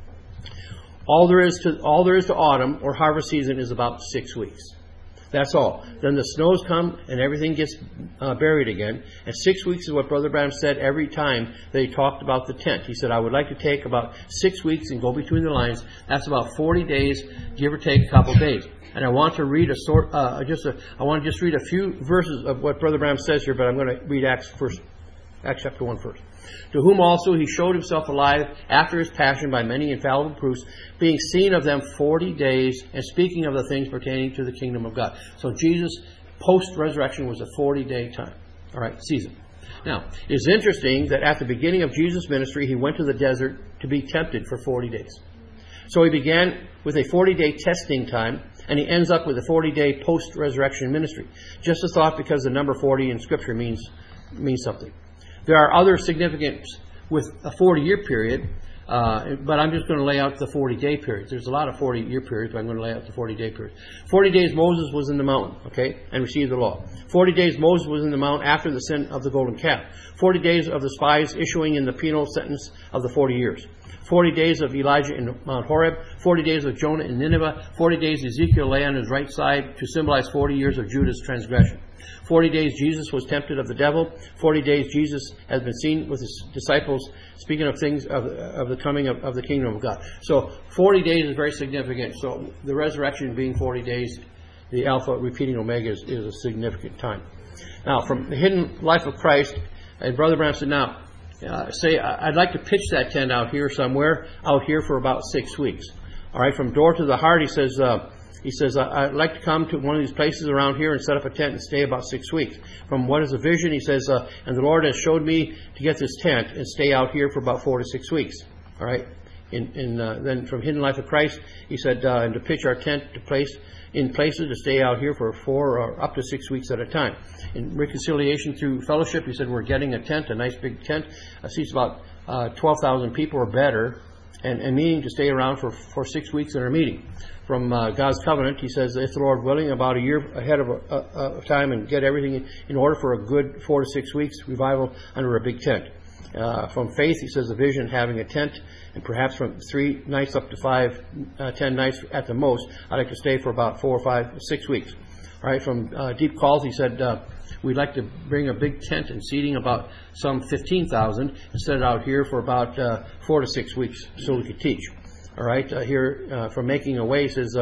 All there is to all there is to autumn or harvest season is about six weeks. That's all. Then the snows come and everything gets uh, buried again. And six weeks is what Brother Branham said every time they talked about the tent. He said, I would like to take about six weeks and go between the lines. That's about forty days, give or take a couple days. And I want to read a sort, uh, just a, I want to just read a few verses of what Brother Branham says here, but I'm going to read Acts first, Acts chapter one first. To whom also he showed himself alive after his passion by many infallible proofs, being seen of them forty days, and speaking of the things pertaining to the kingdom of God. So Jesus, post-resurrection, was a forty-day time. All right, season. Now, it's interesting that at the beginning of Jesus' ministry, he went to the desert to be tempted for forty days. So he began with a forty-day testing time, and he ends up with a forty-day post-resurrection ministry. Just a thought, because the number forty in Scripture means means something. There are other significance with a forty-year period, uh, but I'm just going to lay out the forty-day period. There's a lot of forty-year periods, but I'm going to lay out the forty-day period. forty days Moses was in the mountain, okay, and received the law. forty days Moses was in the mountain after the sin of the golden calf. forty days of the spies issuing in the penal sentence of the forty years. forty days of Elijah in Mount Horeb. forty days of Jonah in Nineveh. forty days Ezekiel lay on his right side to symbolize forty years of Judah's transgression. forty days Jesus was tempted of the devil. forty days Jesus has been seen with his disciples speaking of things of, of the coming of, of the kingdom of God. So forty days is very significant. So the resurrection being forty days, the Alpha repeating Omega is, is a significant time. Now, from the hidden life of Christ, and Brother Branham said, now, uh, say, I'd like to pitch that tent out here somewhere, out here for about six weeks. All right, from door to the heart, he says, uh, He says, I'd like to come to one of these places around here and set up a tent and stay about six weeks. From what is a vision, he says, uh, and the Lord has showed me to get this tent and stay out here for about four to six weeks. All right. In, in, uh, then from Hidden Life of Christ, he said, uh, and to pitch our tent to place in places to stay out here for four or up to six weeks at a time. In Reconciliation Through Fellowship, he said, we're getting a tent, a nice big tent. Uh, seats about uh, twelve thousand people or better, and, and meaning to stay around for, for six weeks in our meeting. From uh, God's Covenant, he says, if the Lord willing, about a year ahead of a, a, a time and get everything in, in order for a good four to six weeks revival under a big tent. Uh, from Faith, he says, the vision having a tent, and perhaps from three nights up to five, uh, ten nights at the most. I'd like to stay for about four or five, six weeks. All right. From uh, Deep Calls, he said, uh, we'd like to bring a big tent and seating about some fifteen thousand and set it out here for about uh, four to six weeks so we could teach. All right, uh, here uh, from Making a Way says, uh,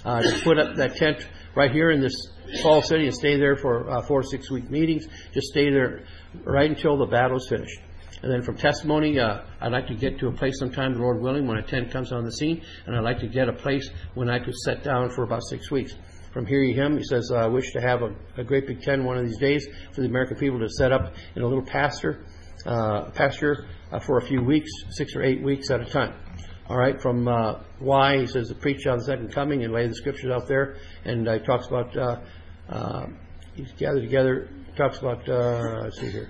uh, to put up that tent right here in this Fall City and stay there for uh, four to six week meetings. Just stay there right until the battle is finished. And then from testimony, uh, I'd like to get to a place sometime, the Lord willing, when a tent comes on the scene. And I'd like to get a place when I could set down for about six weeks. From hearing him, he says, I wish to have a, a great big tent one of these days for the American people to set up in a little pasture, uh, pasture uh, for a few weeks, six or eight weeks at a time. All right, from uh, why, he says, to preach on the second coming and lay the scriptures out there. And uh, he talks about, uh, uh, he's gathered together, he talks about, uh, let's see here,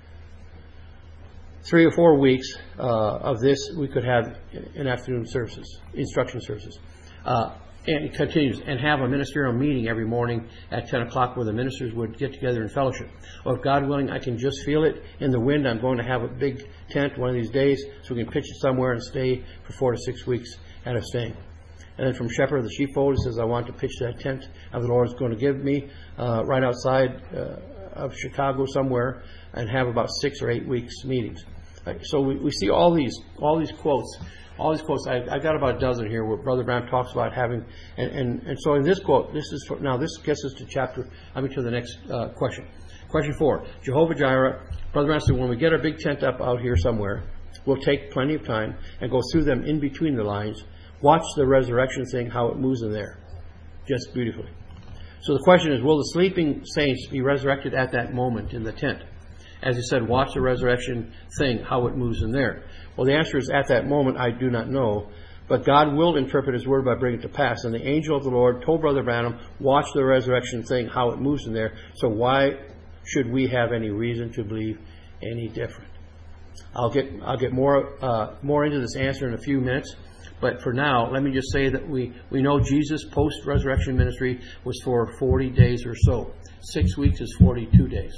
three or four weeks uh, of this, we could have in afternoon services, instruction services. Uh, and it continues, and have a ministerial meeting every morning at ten o'clock where the ministers would get together in fellowship. Or if God willing, I can just feel it in the wind. I'm going to have a big tent one of these days so we can pitch it somewhere and stay for four to six weeks at a staying. And then from Shepherd of the Sheepfold, he says, I want to pitch that tent of the Lord is going to give me uh, right outside uh, of Chicago somewhere and have about six or eight weeks meetings. Right, so we, we see all these all these quotes. All these quotes, I, I've got about a dozen here where Brother Branham talks about having, and, and, and so in this quote, this is, for, now this gets us to chapter, I mean to the next uh, question. Question four, Jehovah Jireh, Brother Branham said, when we get our big tent up out here somewhere, we'll take plenty of time and go through them in between the lines, watch the resurrection thing, how it moves in there, just beautifully. So the question is, will the sleeping saints be resurrected at that moment in the tent? As he said, watch the resurrection thing, how it moves in there. Well, the answer is, at that moment, I do not know. But God will interpret His word by bringing it to pass. And the angel of the Lord told Brother Branham, watch the resurrection thing, how it moves in there. So why should we have any reason to believe any different? I'll get I'll get more uh, more into this answer in a few minutes. But for now, let me just say that we, we know Jesus' post-resurrection ministry was for forty days or so. Six weeks is forty-two days.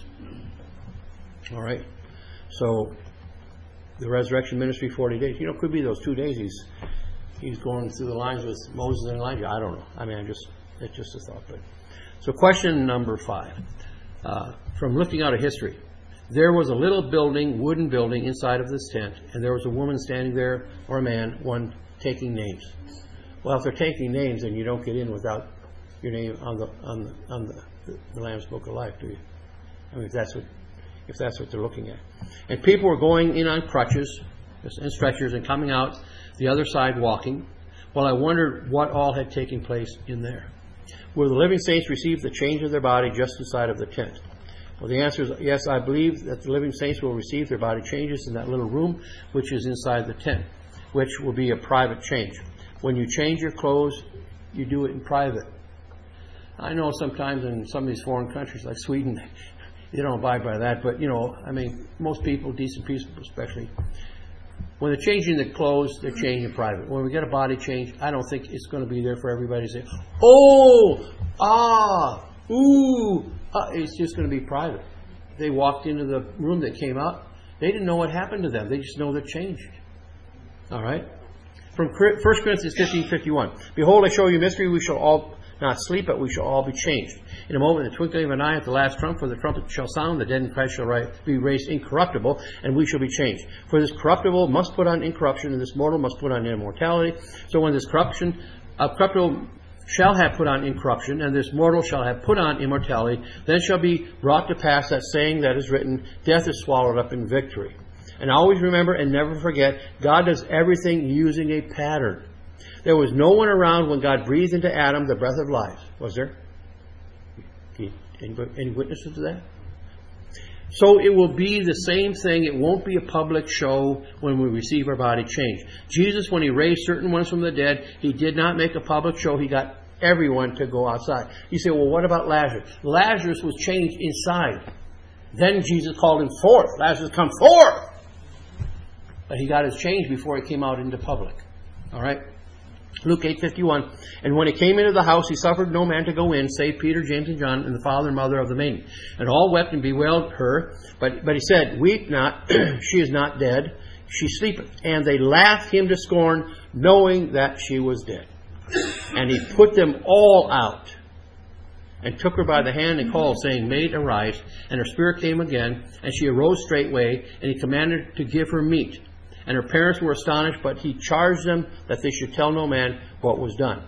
All right, so the resurrection ministry, forty days. You know, it could be those two days he's he's going through the lines with Moses and Elijah. I don't know. I mean, I just it's just a thought. But so, question number five. Uh, from looking out of history, there was a little building, wooden building, inside of this tent, and there was a woman standing there, or a man, one taking names. Well, if they're taking names, then you don't get in without your name on the on the on the, the Lamb's Book of Life, do you? I mean, if that's what. If that's what they're looking at. And people were going in on crutches and stretchers and coming out the other side walking. Well, I wondered what all had taken place in there. Will the living saints receive the change of their body just inside of the tent? Well, the answer is yes, I believe that the living saints will receive their body changes in that little room which is inside the tent, which will be a private change. When you change your clothes, you do it in private. I know sometimes in some of these foreign countries like Sweden, they don't abide by that, but, you know, I mean, most people, decent people especially, when they're changing the clothes, they're changing in private. When we get a body change, I don't think it's going to be there for everybody to say, oh, ah, ooh. Uh, it's just going to be private. They walked into the room, they came out. They didn't know what happened to them. They just know they're changed. All right? From First Corinthians fifteen fifty-one. Behold, I show you a mystery. We shall all not sleep, but we shall all be changed. In a moment, the twinkling of an eye, at the last trump, for the trumpet shall sound, the dead in Christ shall be raised incorruptible, and we shall be changed. For this corruptible must put on incorruption, and this mortal must put on immortality. So when this corruption, uh, corruptible shall have put on incorruption, and this mortal shall have put on immortality, then shall be brought to pass that saying that is written, death is swallowed up in victory. And always remember and never forget, God does everything using a pattern. There was no one around when God breathed into Adam the breath of life. Was there? Any witnesses to that? So it will be the same thing. It won't be a public show when we receive our body change. Jesus, when He raised certain ones from the dead, He did not make a public show. He got everyone to go outside. You say, well, what about Lazarus? Lazarus was changed inside. Then Jesus called him forth. Lazarus, come forth! But he got his change before he came out into public. All right? Luke eight fifty-one. And when he came into the house, he suffered no man to go in, save Peter, James, and John, and the father and mother of the maiden. And all wept and bewailed her. But, but he said, weep not, she is not dead, she sleepeth. And they laughed him to scorn, knowing that she was dead. And he put them all out, and took her by the hand and called, saying, Maid, arise. And her spirit came again, and she arose straightway, and he commanded to give her meat. And her parents were astonished, but he charged them that they should tell no man what was done.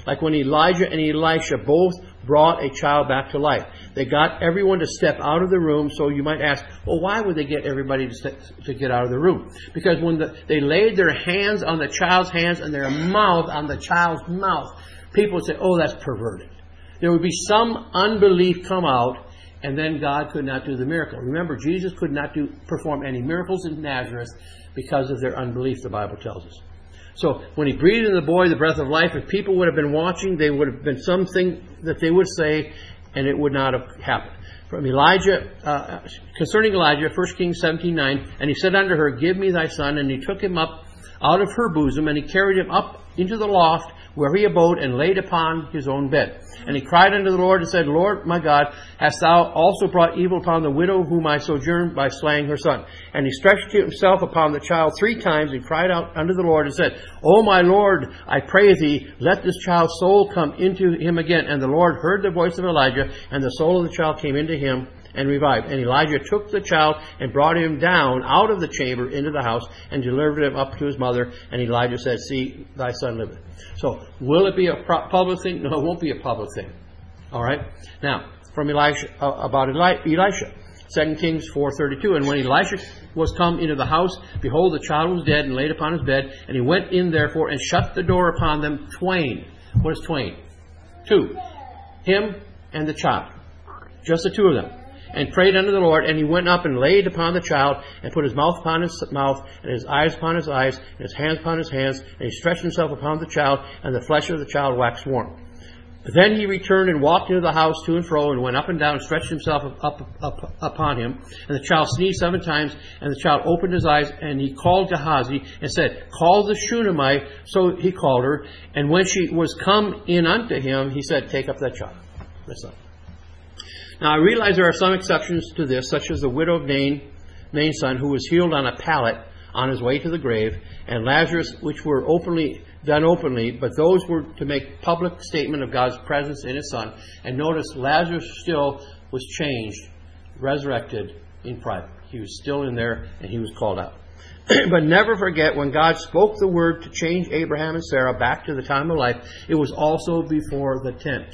Like when Elijah and Elisha both brought a child back to life. They got everyone to step out of the room. So you might ask, well, why would they get everybody to, step, to get out of the room? Because when the, they laid their hands on the child's hands and their mouth on the child's mouth, people would say, oh, that's perverted. There would be some unbelief come out, and then God could not do the miracle. Remember, Jesus could not do perform any miracles in Nazareth because of their unbelief, the Bible tells us. So when he breathed in the boy the breath of life, if people would have been watching, there would have been something that they would say, and it would not have happened. From Elijah, uh, concerning Elijah, First Kings seventeen nine, and he said unto her, give me thy son. And he took him up out of her bosom, and he carried him up into the loft where he abode, and laid upon his own bed. And he cried unto the Lord and said, Lord my God, hast thou also brought evil upon the widow whom I sojourned by slaying her son? And he stretched himself upon the child three times, and cried out unto the Lord and said, O my Lord, I pray thee, let this child's soul come into him again. And the Lord heard the voice of Elijah, and the soul of the child came into him and revived. And Elijah took the child and brought him down out of the chamber into the house, and delivered him up to his mother. And Elijah said, see, thy son liveth. So, will it be a public thing? No, it won't be a public thing. All right? Now, from Elisha, uh, about Eli- Elisha. Second Kings four thirty-two. And when Elisha was come into the house, behold, the child was dead, and laid upon his bed. And he went in therefore, and shut the door upon them twain. What is twain? Two. Him and the child. Just the two of them. And prayed unto the Lord, and he went up and laid upon the child, and put his mouth upon his mouth, and his eyes upon his eyes, and his hands upon his hands, and he stretched himself upon the child, and the flesh of the child waxed warm. Then he returned and walked into the house to and fro, and went up and down, and stretched himself up, up, up upon him. And the child sneezed seven times, and the child opened his eyes, and he called Gehazi, and said, call the Shunammite. So he called her, and when she was come in unto him, he said, take up that child. That's up. Now, I realize there are some exceptions to this, such as the widow of Nain, Nain's son, who was healed on a pallet on his way to the grave, and Lazarus, which were openly done openly, but those were to make public statement of God's presence in his son. And notice, Lazarus still was changed, resurrected in private. He was still in there, and he was called out. But never forget, when God spoke the word to change Abraham and Sarah back to the time of life, it was also before the tent.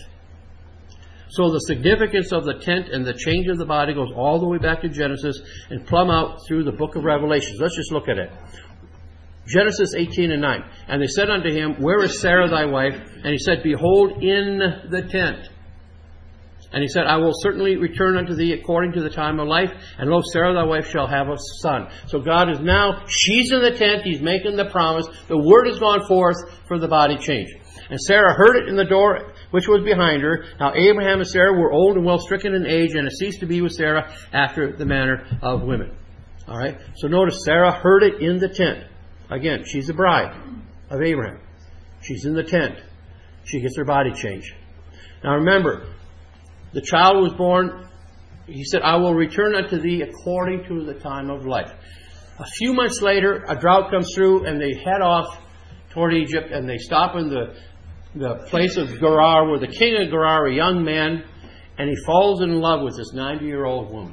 So the significance of the tent and the change of the body goes all the way back to Genesis and plumb out through the book of Revelation. Let's just look at it. Genesis eighteen and nine. And they said unto him, where is Sarah thy wife? And he said, behold, in the tent. And he said, I will certainly return unto thee according to the time of life, and lo, Sarah thy wife shall have a son. So God is now, she's in the tent, he's making the promise. The word has gone forth for the body change. And Sarah heard it in the door which was behind her. Now Abraham and Sarah were old and well stricken in age, and it ceased to be with Sarah after the manner of women. All right. So notice, Sarah heard it in the tent. Again, she's the bride of Abraham. She's in the tent. She gets her body changed. Now remember, the child was born. He said, I will return unto thee according to the time of life. A few months later, a drought comes through, and they head off toward Egypt, and they stop in the the place of Gerar, where the king of Gerar, a young man, and he falls in love with this ninety-year-old woman.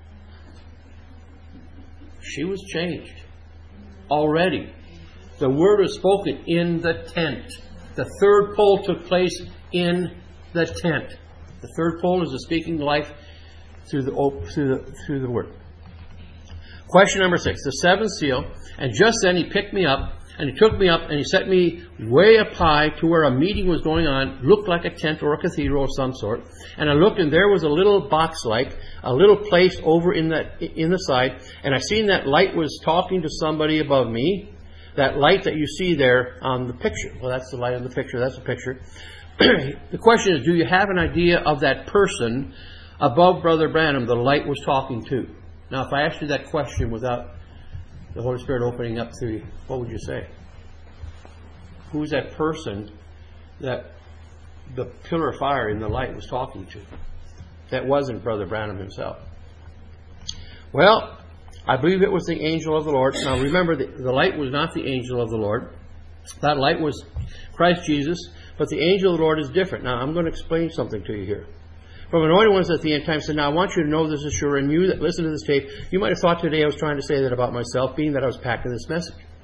She was changed already. The word was spoken in the tent. The third pole took place in the tent. The third pole is the speaking life through the through the through the word. Question number six: the seventh seal. And just then he picked me up. And he took me up, and he set me way up high to where a meeting was going on. Looked like a tent or a cathedral of some sort. And I looked, and there was a little box-like, a little place over in the, in the side. And I seen that light was talking to somebody above me. That light that you see there on the picture. Well, that's the light on the picture. That's the picture. The question is, do you have an idea of that person above Brother Branham the light was talking to? Now, if I asked you that question without the Holy Spirit opening up through you, what would you say? Who's that person that the pillar of fire in the light was talking to? That wasn't Brother Branham himself. Well, I believe it was the angel of the Lord. Now remember, the, the light was not the angel of the Lord. That light was Christ Jesus, but the angel of the Lord is different. Now I'm going to explain something to you here. From Anointed Ones at the End Time said, now I want you to know this is sure, and you that listen to this tape, you might have thought today I was trying to say that about myself, being that I was packing this message.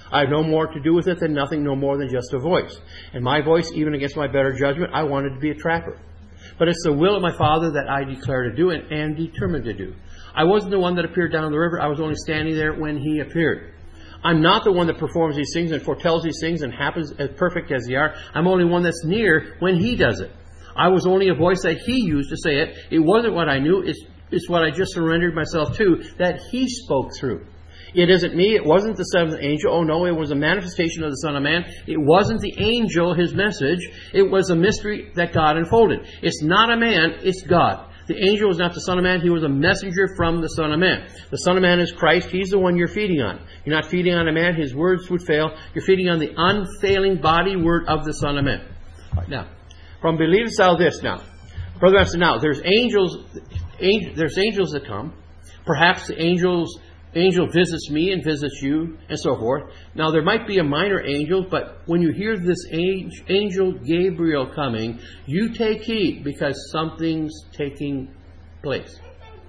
I have no more to do with it than nothing, no more than just a voice. And my voice, even against my better judgment, I wanted to be a trapper. But it's the will of my Father that I declare to do and am determined to do. I wasn't the one that appeared down the river. I was only standing there when He appeared. I'm not the one that performs these things and foretells these things and happens as perfect as they are. I'm only one that's near when He does it. I was only a voice that He used to say it. It wasn't what I knew. It's, it's what I just surrendered myself to that He spoke through. It isn't me. It wasn't the seventh angel. Oh no, it was a manifestation of the Son of Man. It wasn't the angel, His message. It was a mystery that God unfolded. It's not a man, it's God. The angel was not the Son of Man. He was a messenger from the Son of Man. The Son of Man is Christ. He's the one you're feeding on. You're not feeding on a man. His words would fail. You're feeding on the unfailing body word of the Son of Man. All right, now, from believers out this now. Brother I said, now, there's angels, angel, there's angels that come. Perhaps the angels... Angel visits me and visits you, and so forth. Now, there might be a minor angel, but when you hear this angel Gabriel coming, you take heed because something's taking place.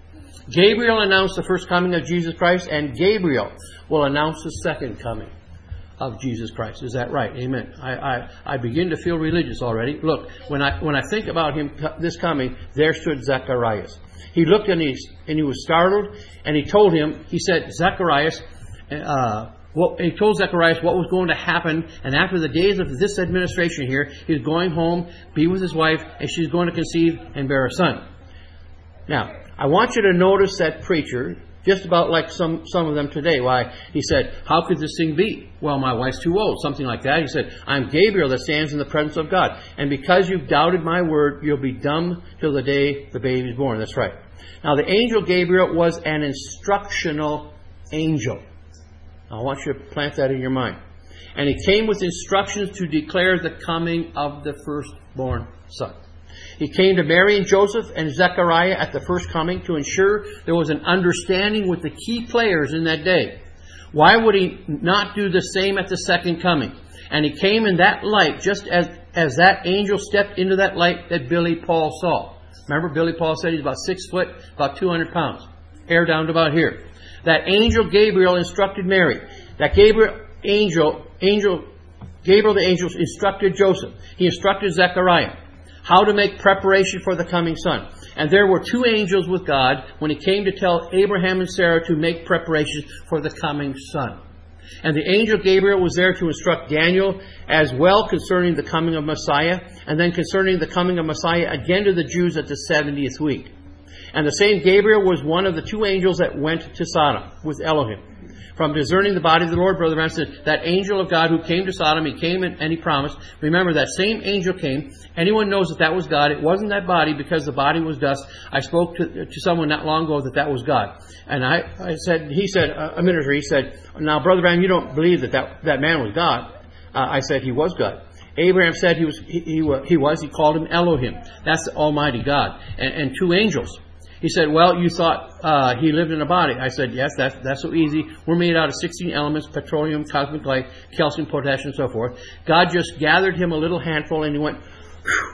Gabriel announced the first coming of Jesus Christ, and Gabriel will announce the second coming of Jesus Christ. Is that right? Amen. I, I, I begin to feel religious already. Look, when I when I think about him, this coming, there stood Zacharias. He looked and he, and he was startled, and he told him, he said, Zacharias, uh, well, he told Zacharias what was going to happen, and after the days of this administration here, he's going home, be with his wife, and she's going to conceive and bear a son. Now, I want you to notice that preacher, just about like some, some of them today. Why? He said, how could this thing be? Well, my wife's too old, something like that. He said, I'm Gabriel that stands in the presence of God. And because you've doubted my word, you'll be dumb till the day the baby is born. That's right. Now, the angel Gabriel was an instructional angel. I want you to plant that in your mind. And he came with instructions to declare the coming of the firstborn son. He came to Mary and Joseph and Zechariah at the first coming to ensure there was an understanding with the key players in that day. Why would he not do the same at the second coming? And he came in that light just as, as that angel stepped into that light that Billy Paul saw. Remember, Billy Paul said he's about six foot, about two hundred pounds. Hair down to about here. That angel Gabriel instructed Mary. That Gabriel angel, angel, Gabriel the angel instructed Joseph. He instructed Zechariah how to make preparation for the coming son. And there were two angels with God when he came to tell Abraham and Sarah to make preparations for the coming son. And the angel Gabriel was there to instruct Daniel as well concerning the coming of Messiah, and then concerning the coming of Messiah again to the Jews at the seventieth week. And the same Gabriel was one of the two angels that went to Sodom with Elohim. From discerning the body of the Lord, Brother Branham said, that angel of God who came to Sodom, he came and, and he promised. Remember, that same angel came. Anyone knows that that was God. It wasn't that body because the body was dust. I spoke to, to someone not long ago that that was God. And I, I said, he said, uh, a minister, he said, now, Brother Branham, you don't believe that that, that man was God. Uh, I said, he was God. Abraham said he was, he, he, he was, he called him Elohim. That's the Almighty God. And, and two angels. He said, well, you thought uh, he lived in a body. I said, yes, that's, that's so easy. We're made out of sixteen elements, petroleum, cosmic light, calcium, potassium, and so forth. God just gathered him a little handful and he went, whew.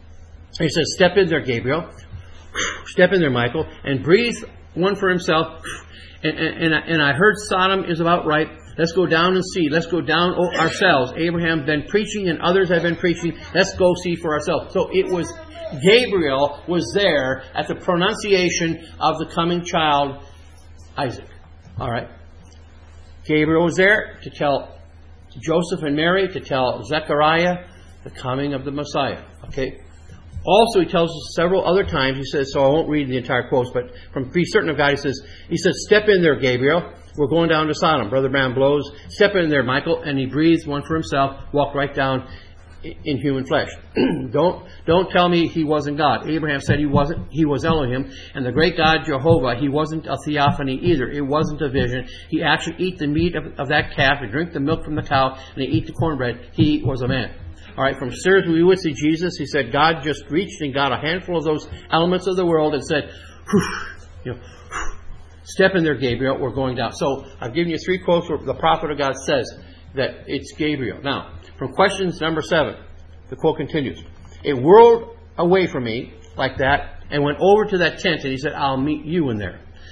He said, step in there, Gabriel. Step in there, Michael. And breathe one for himself. And, and, and, I, and I heard Sodom is about right. Let's go down and see. Let's go down ourselves. Abraham's been preaching and others have been preaching. Let's go see for ourselves. So it was... Gabriel was there at the pronunciation of the coming child, Isaac. All right. Gabriel was there to tell Joseph and Mary, to tell Zechariah the coming of the Messiah. Okay. Also, he tells us several other times, he says, so I won't read the entire quotes, but from Be Certain of God, he says, he says, step in there, Gabriel. We're going down to Sodom. Brother Branham blows. Step in there, Michael. And he breathes one for himself, walked right down in human flesh. don't don't tell me he wasn't God. Abraham said he wasn't. He was Elohim. And the great God Jehovah, he wasn't a theophany either. It wasn't a vision. He actually eat the meat of, of that calf and drink the milk from the cow and he eat the cornbread. He was a man. All right, from Sirs we would see Jesus. He said God just reached and got a handful of those elements of the world and said, you know, step in there, Gabriel. We're going down. So I've given you three quotes where the prophet of God says that it's Gabriel. Now, from questions number seven, the quote continues. It whirled away from me like that and went over to that tent and he said, I'll meet you in there.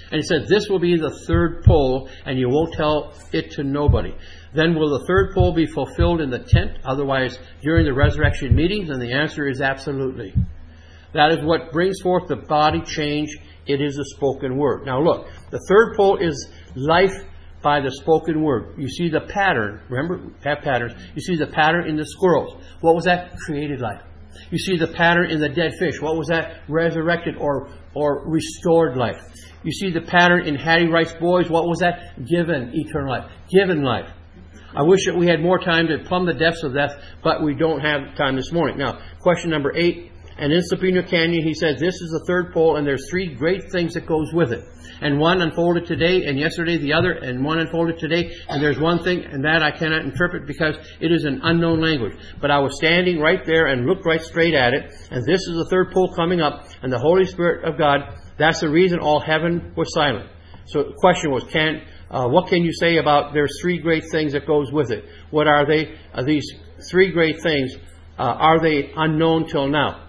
And he said, this will be the third pole, and you won't tell it to nobody. Then will the third pole be fulfilled in the tent, otherwise during the resurrection meetings? And the answer is absolutely. That is what brings forth the body change. It is the spoken word. Now look, the third pole is life by the spoken word. You see the pattern. Remember, we have patterns. You see the pattern in the squirrels. What was that? Created life. You see the pattern in the dead fish. What was that? Resurrected or, or restored life. You see the pattern in Hattie Wright's boys. What was that? Given eternal life. Given life. I wish that we had more time to plumb the depths of that, but we don't have time this morning. Now, question number eight. And in Sabino Canyon, he says, this is the third pole, and there's three great things that goes with it. And one unfolded today, and yesterday the other, and one unfolded today, and there's one thing, and that I cannot interpret because it is an unknown language. But I was standing right there and looked right straight at it, and this is the third pole coming up, and the Holy Spirit of God, that's the reason all heaven was silent. So the question was, can uh, what can you say about there's three great things that goes with it? What are they? Uh, these three great things, uh, are they unknown till now?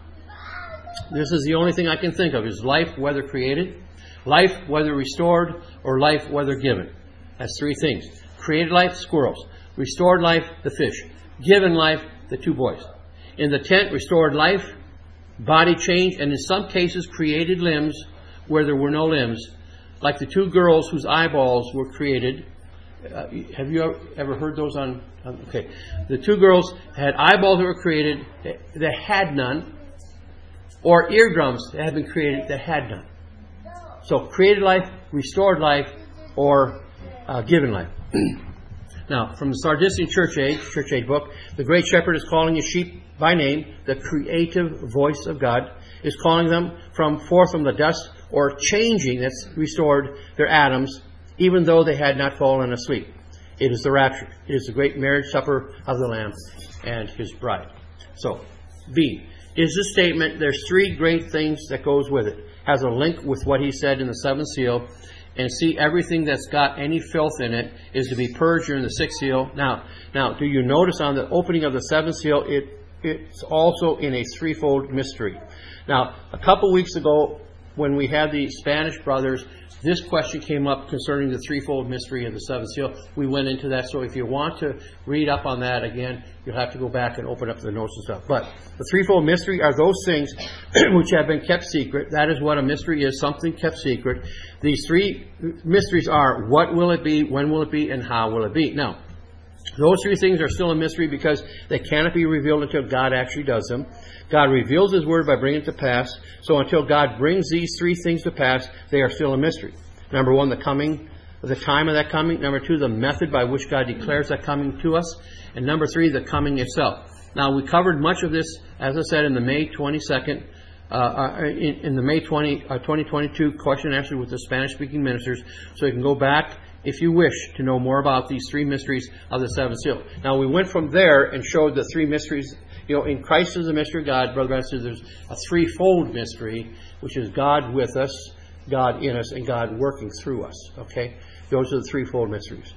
This is the only thing I can think of, is life, whether created, life, whether restored, or life, whether given. That's three things. Created life, squirrels. Restored life, the fish. Given life, the two boys. In the tent, restored life, body change, and in some cases created limbs where there were no limbs, like the two girls whose eyeballs were created. Uh, have you ever heard those on... Okay. The two girls had eyeballs that were created that had none, or eardrums that had been created that had none. So, created life, restored life, or uh, given life. Now, from the Sardisian Church Age, Church Age book, the Great Shepherd is calling his sheep by name, the creative voice of God, is calling them from forth from the dust, or changing, that's restored, their atoms, even though they had not fallen asleep. It is the rapture. It is the great marriage supper of the Lamb and his bride. So, B. Is the statement, there's three great things that goes with it. Has a link with what he said in the seventh seal. And see, everything that's got any filth in it is to be purged during the sixth seal. Now, now, do you notice on the opening of the seventh seal, it it's also in a threefold mystery. Now, a couple weeks ago, when we had the Spanish brothers, this question came up concerning the threefold mystery of the seventh seal. We went into that. So if you want to read up on that again, you'll have to go back and open up the notes and stuff. But the threefold mystery are those things which have been kept secret. That is what a mystery is, something kept secret. These three mysteries are, what will it be, when will it be, and how will it be. Now, those three things are still a mystery because they cannot be revealed until God actually does them. God reveals His Word by bringing it to pass. So until God brings these three things to pass, they are still a mystery. Number one, the coming, the time of that coming. Number two, the method by which God declares that coming to us. And number three, the coming itself. Now, we covered much of this, as I said, in the May twenty-second, uh, in, in the May twentieth, uh, twenty twenty-two question and answer with the Spanish-speaking ministers. So you can go back, if you wish, to know more about these three mysteries of the seventh seal. Now, we went from there and showed the three mysteries. You know, in Christ is the mystery of God, Brother Branson, there's a threefold mystery, which is God with us, God in us, and God working through us. Okay? Those are the threefold mysteries.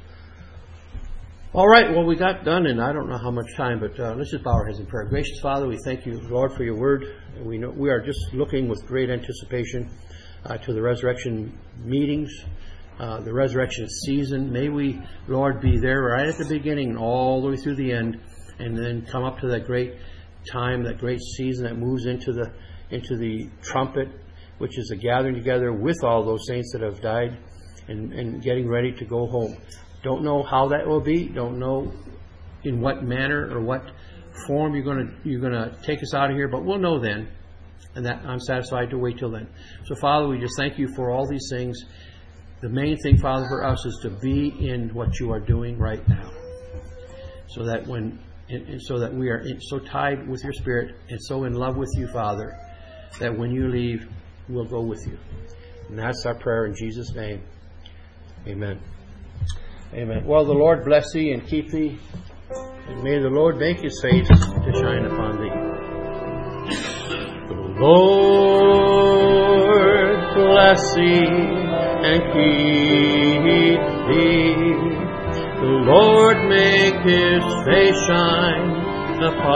All right, well, we got done, and I don't know how much time, but uh, let's just bow our heads in prayer. Gracious Father, we thank you, Lord, for your word. And we know we are just looking with great anticipation uh, to the resurrection meetings, uh, the resurrection season. May we, Lord, be there right at the beginning and all the way through the end, and then come up to that great time, that great season that moves into the into the trumpet, which is a gathering together with all those saints that have died and, and getting ready to go home. Don't know how that will be. Don't know in what manner or what form you're going to you're going to take us out of here, but we'll know then, and that I'm satisfied to wait till then. So, Father, we just thank you for all these things. The main thing, Father, for us is to be in what you are doing right now, so that when And so that we are so tied with your Spirit and so in love with you, Father, that when you leave, we'll go with you. And that's our prayer in Jesus' name. Amen. Amen. Well, the Lord bless thee and keep thee, and may the Lord make his face to shine upon thee. The Lord bless thee and keep thee. The Lord make his face shine upon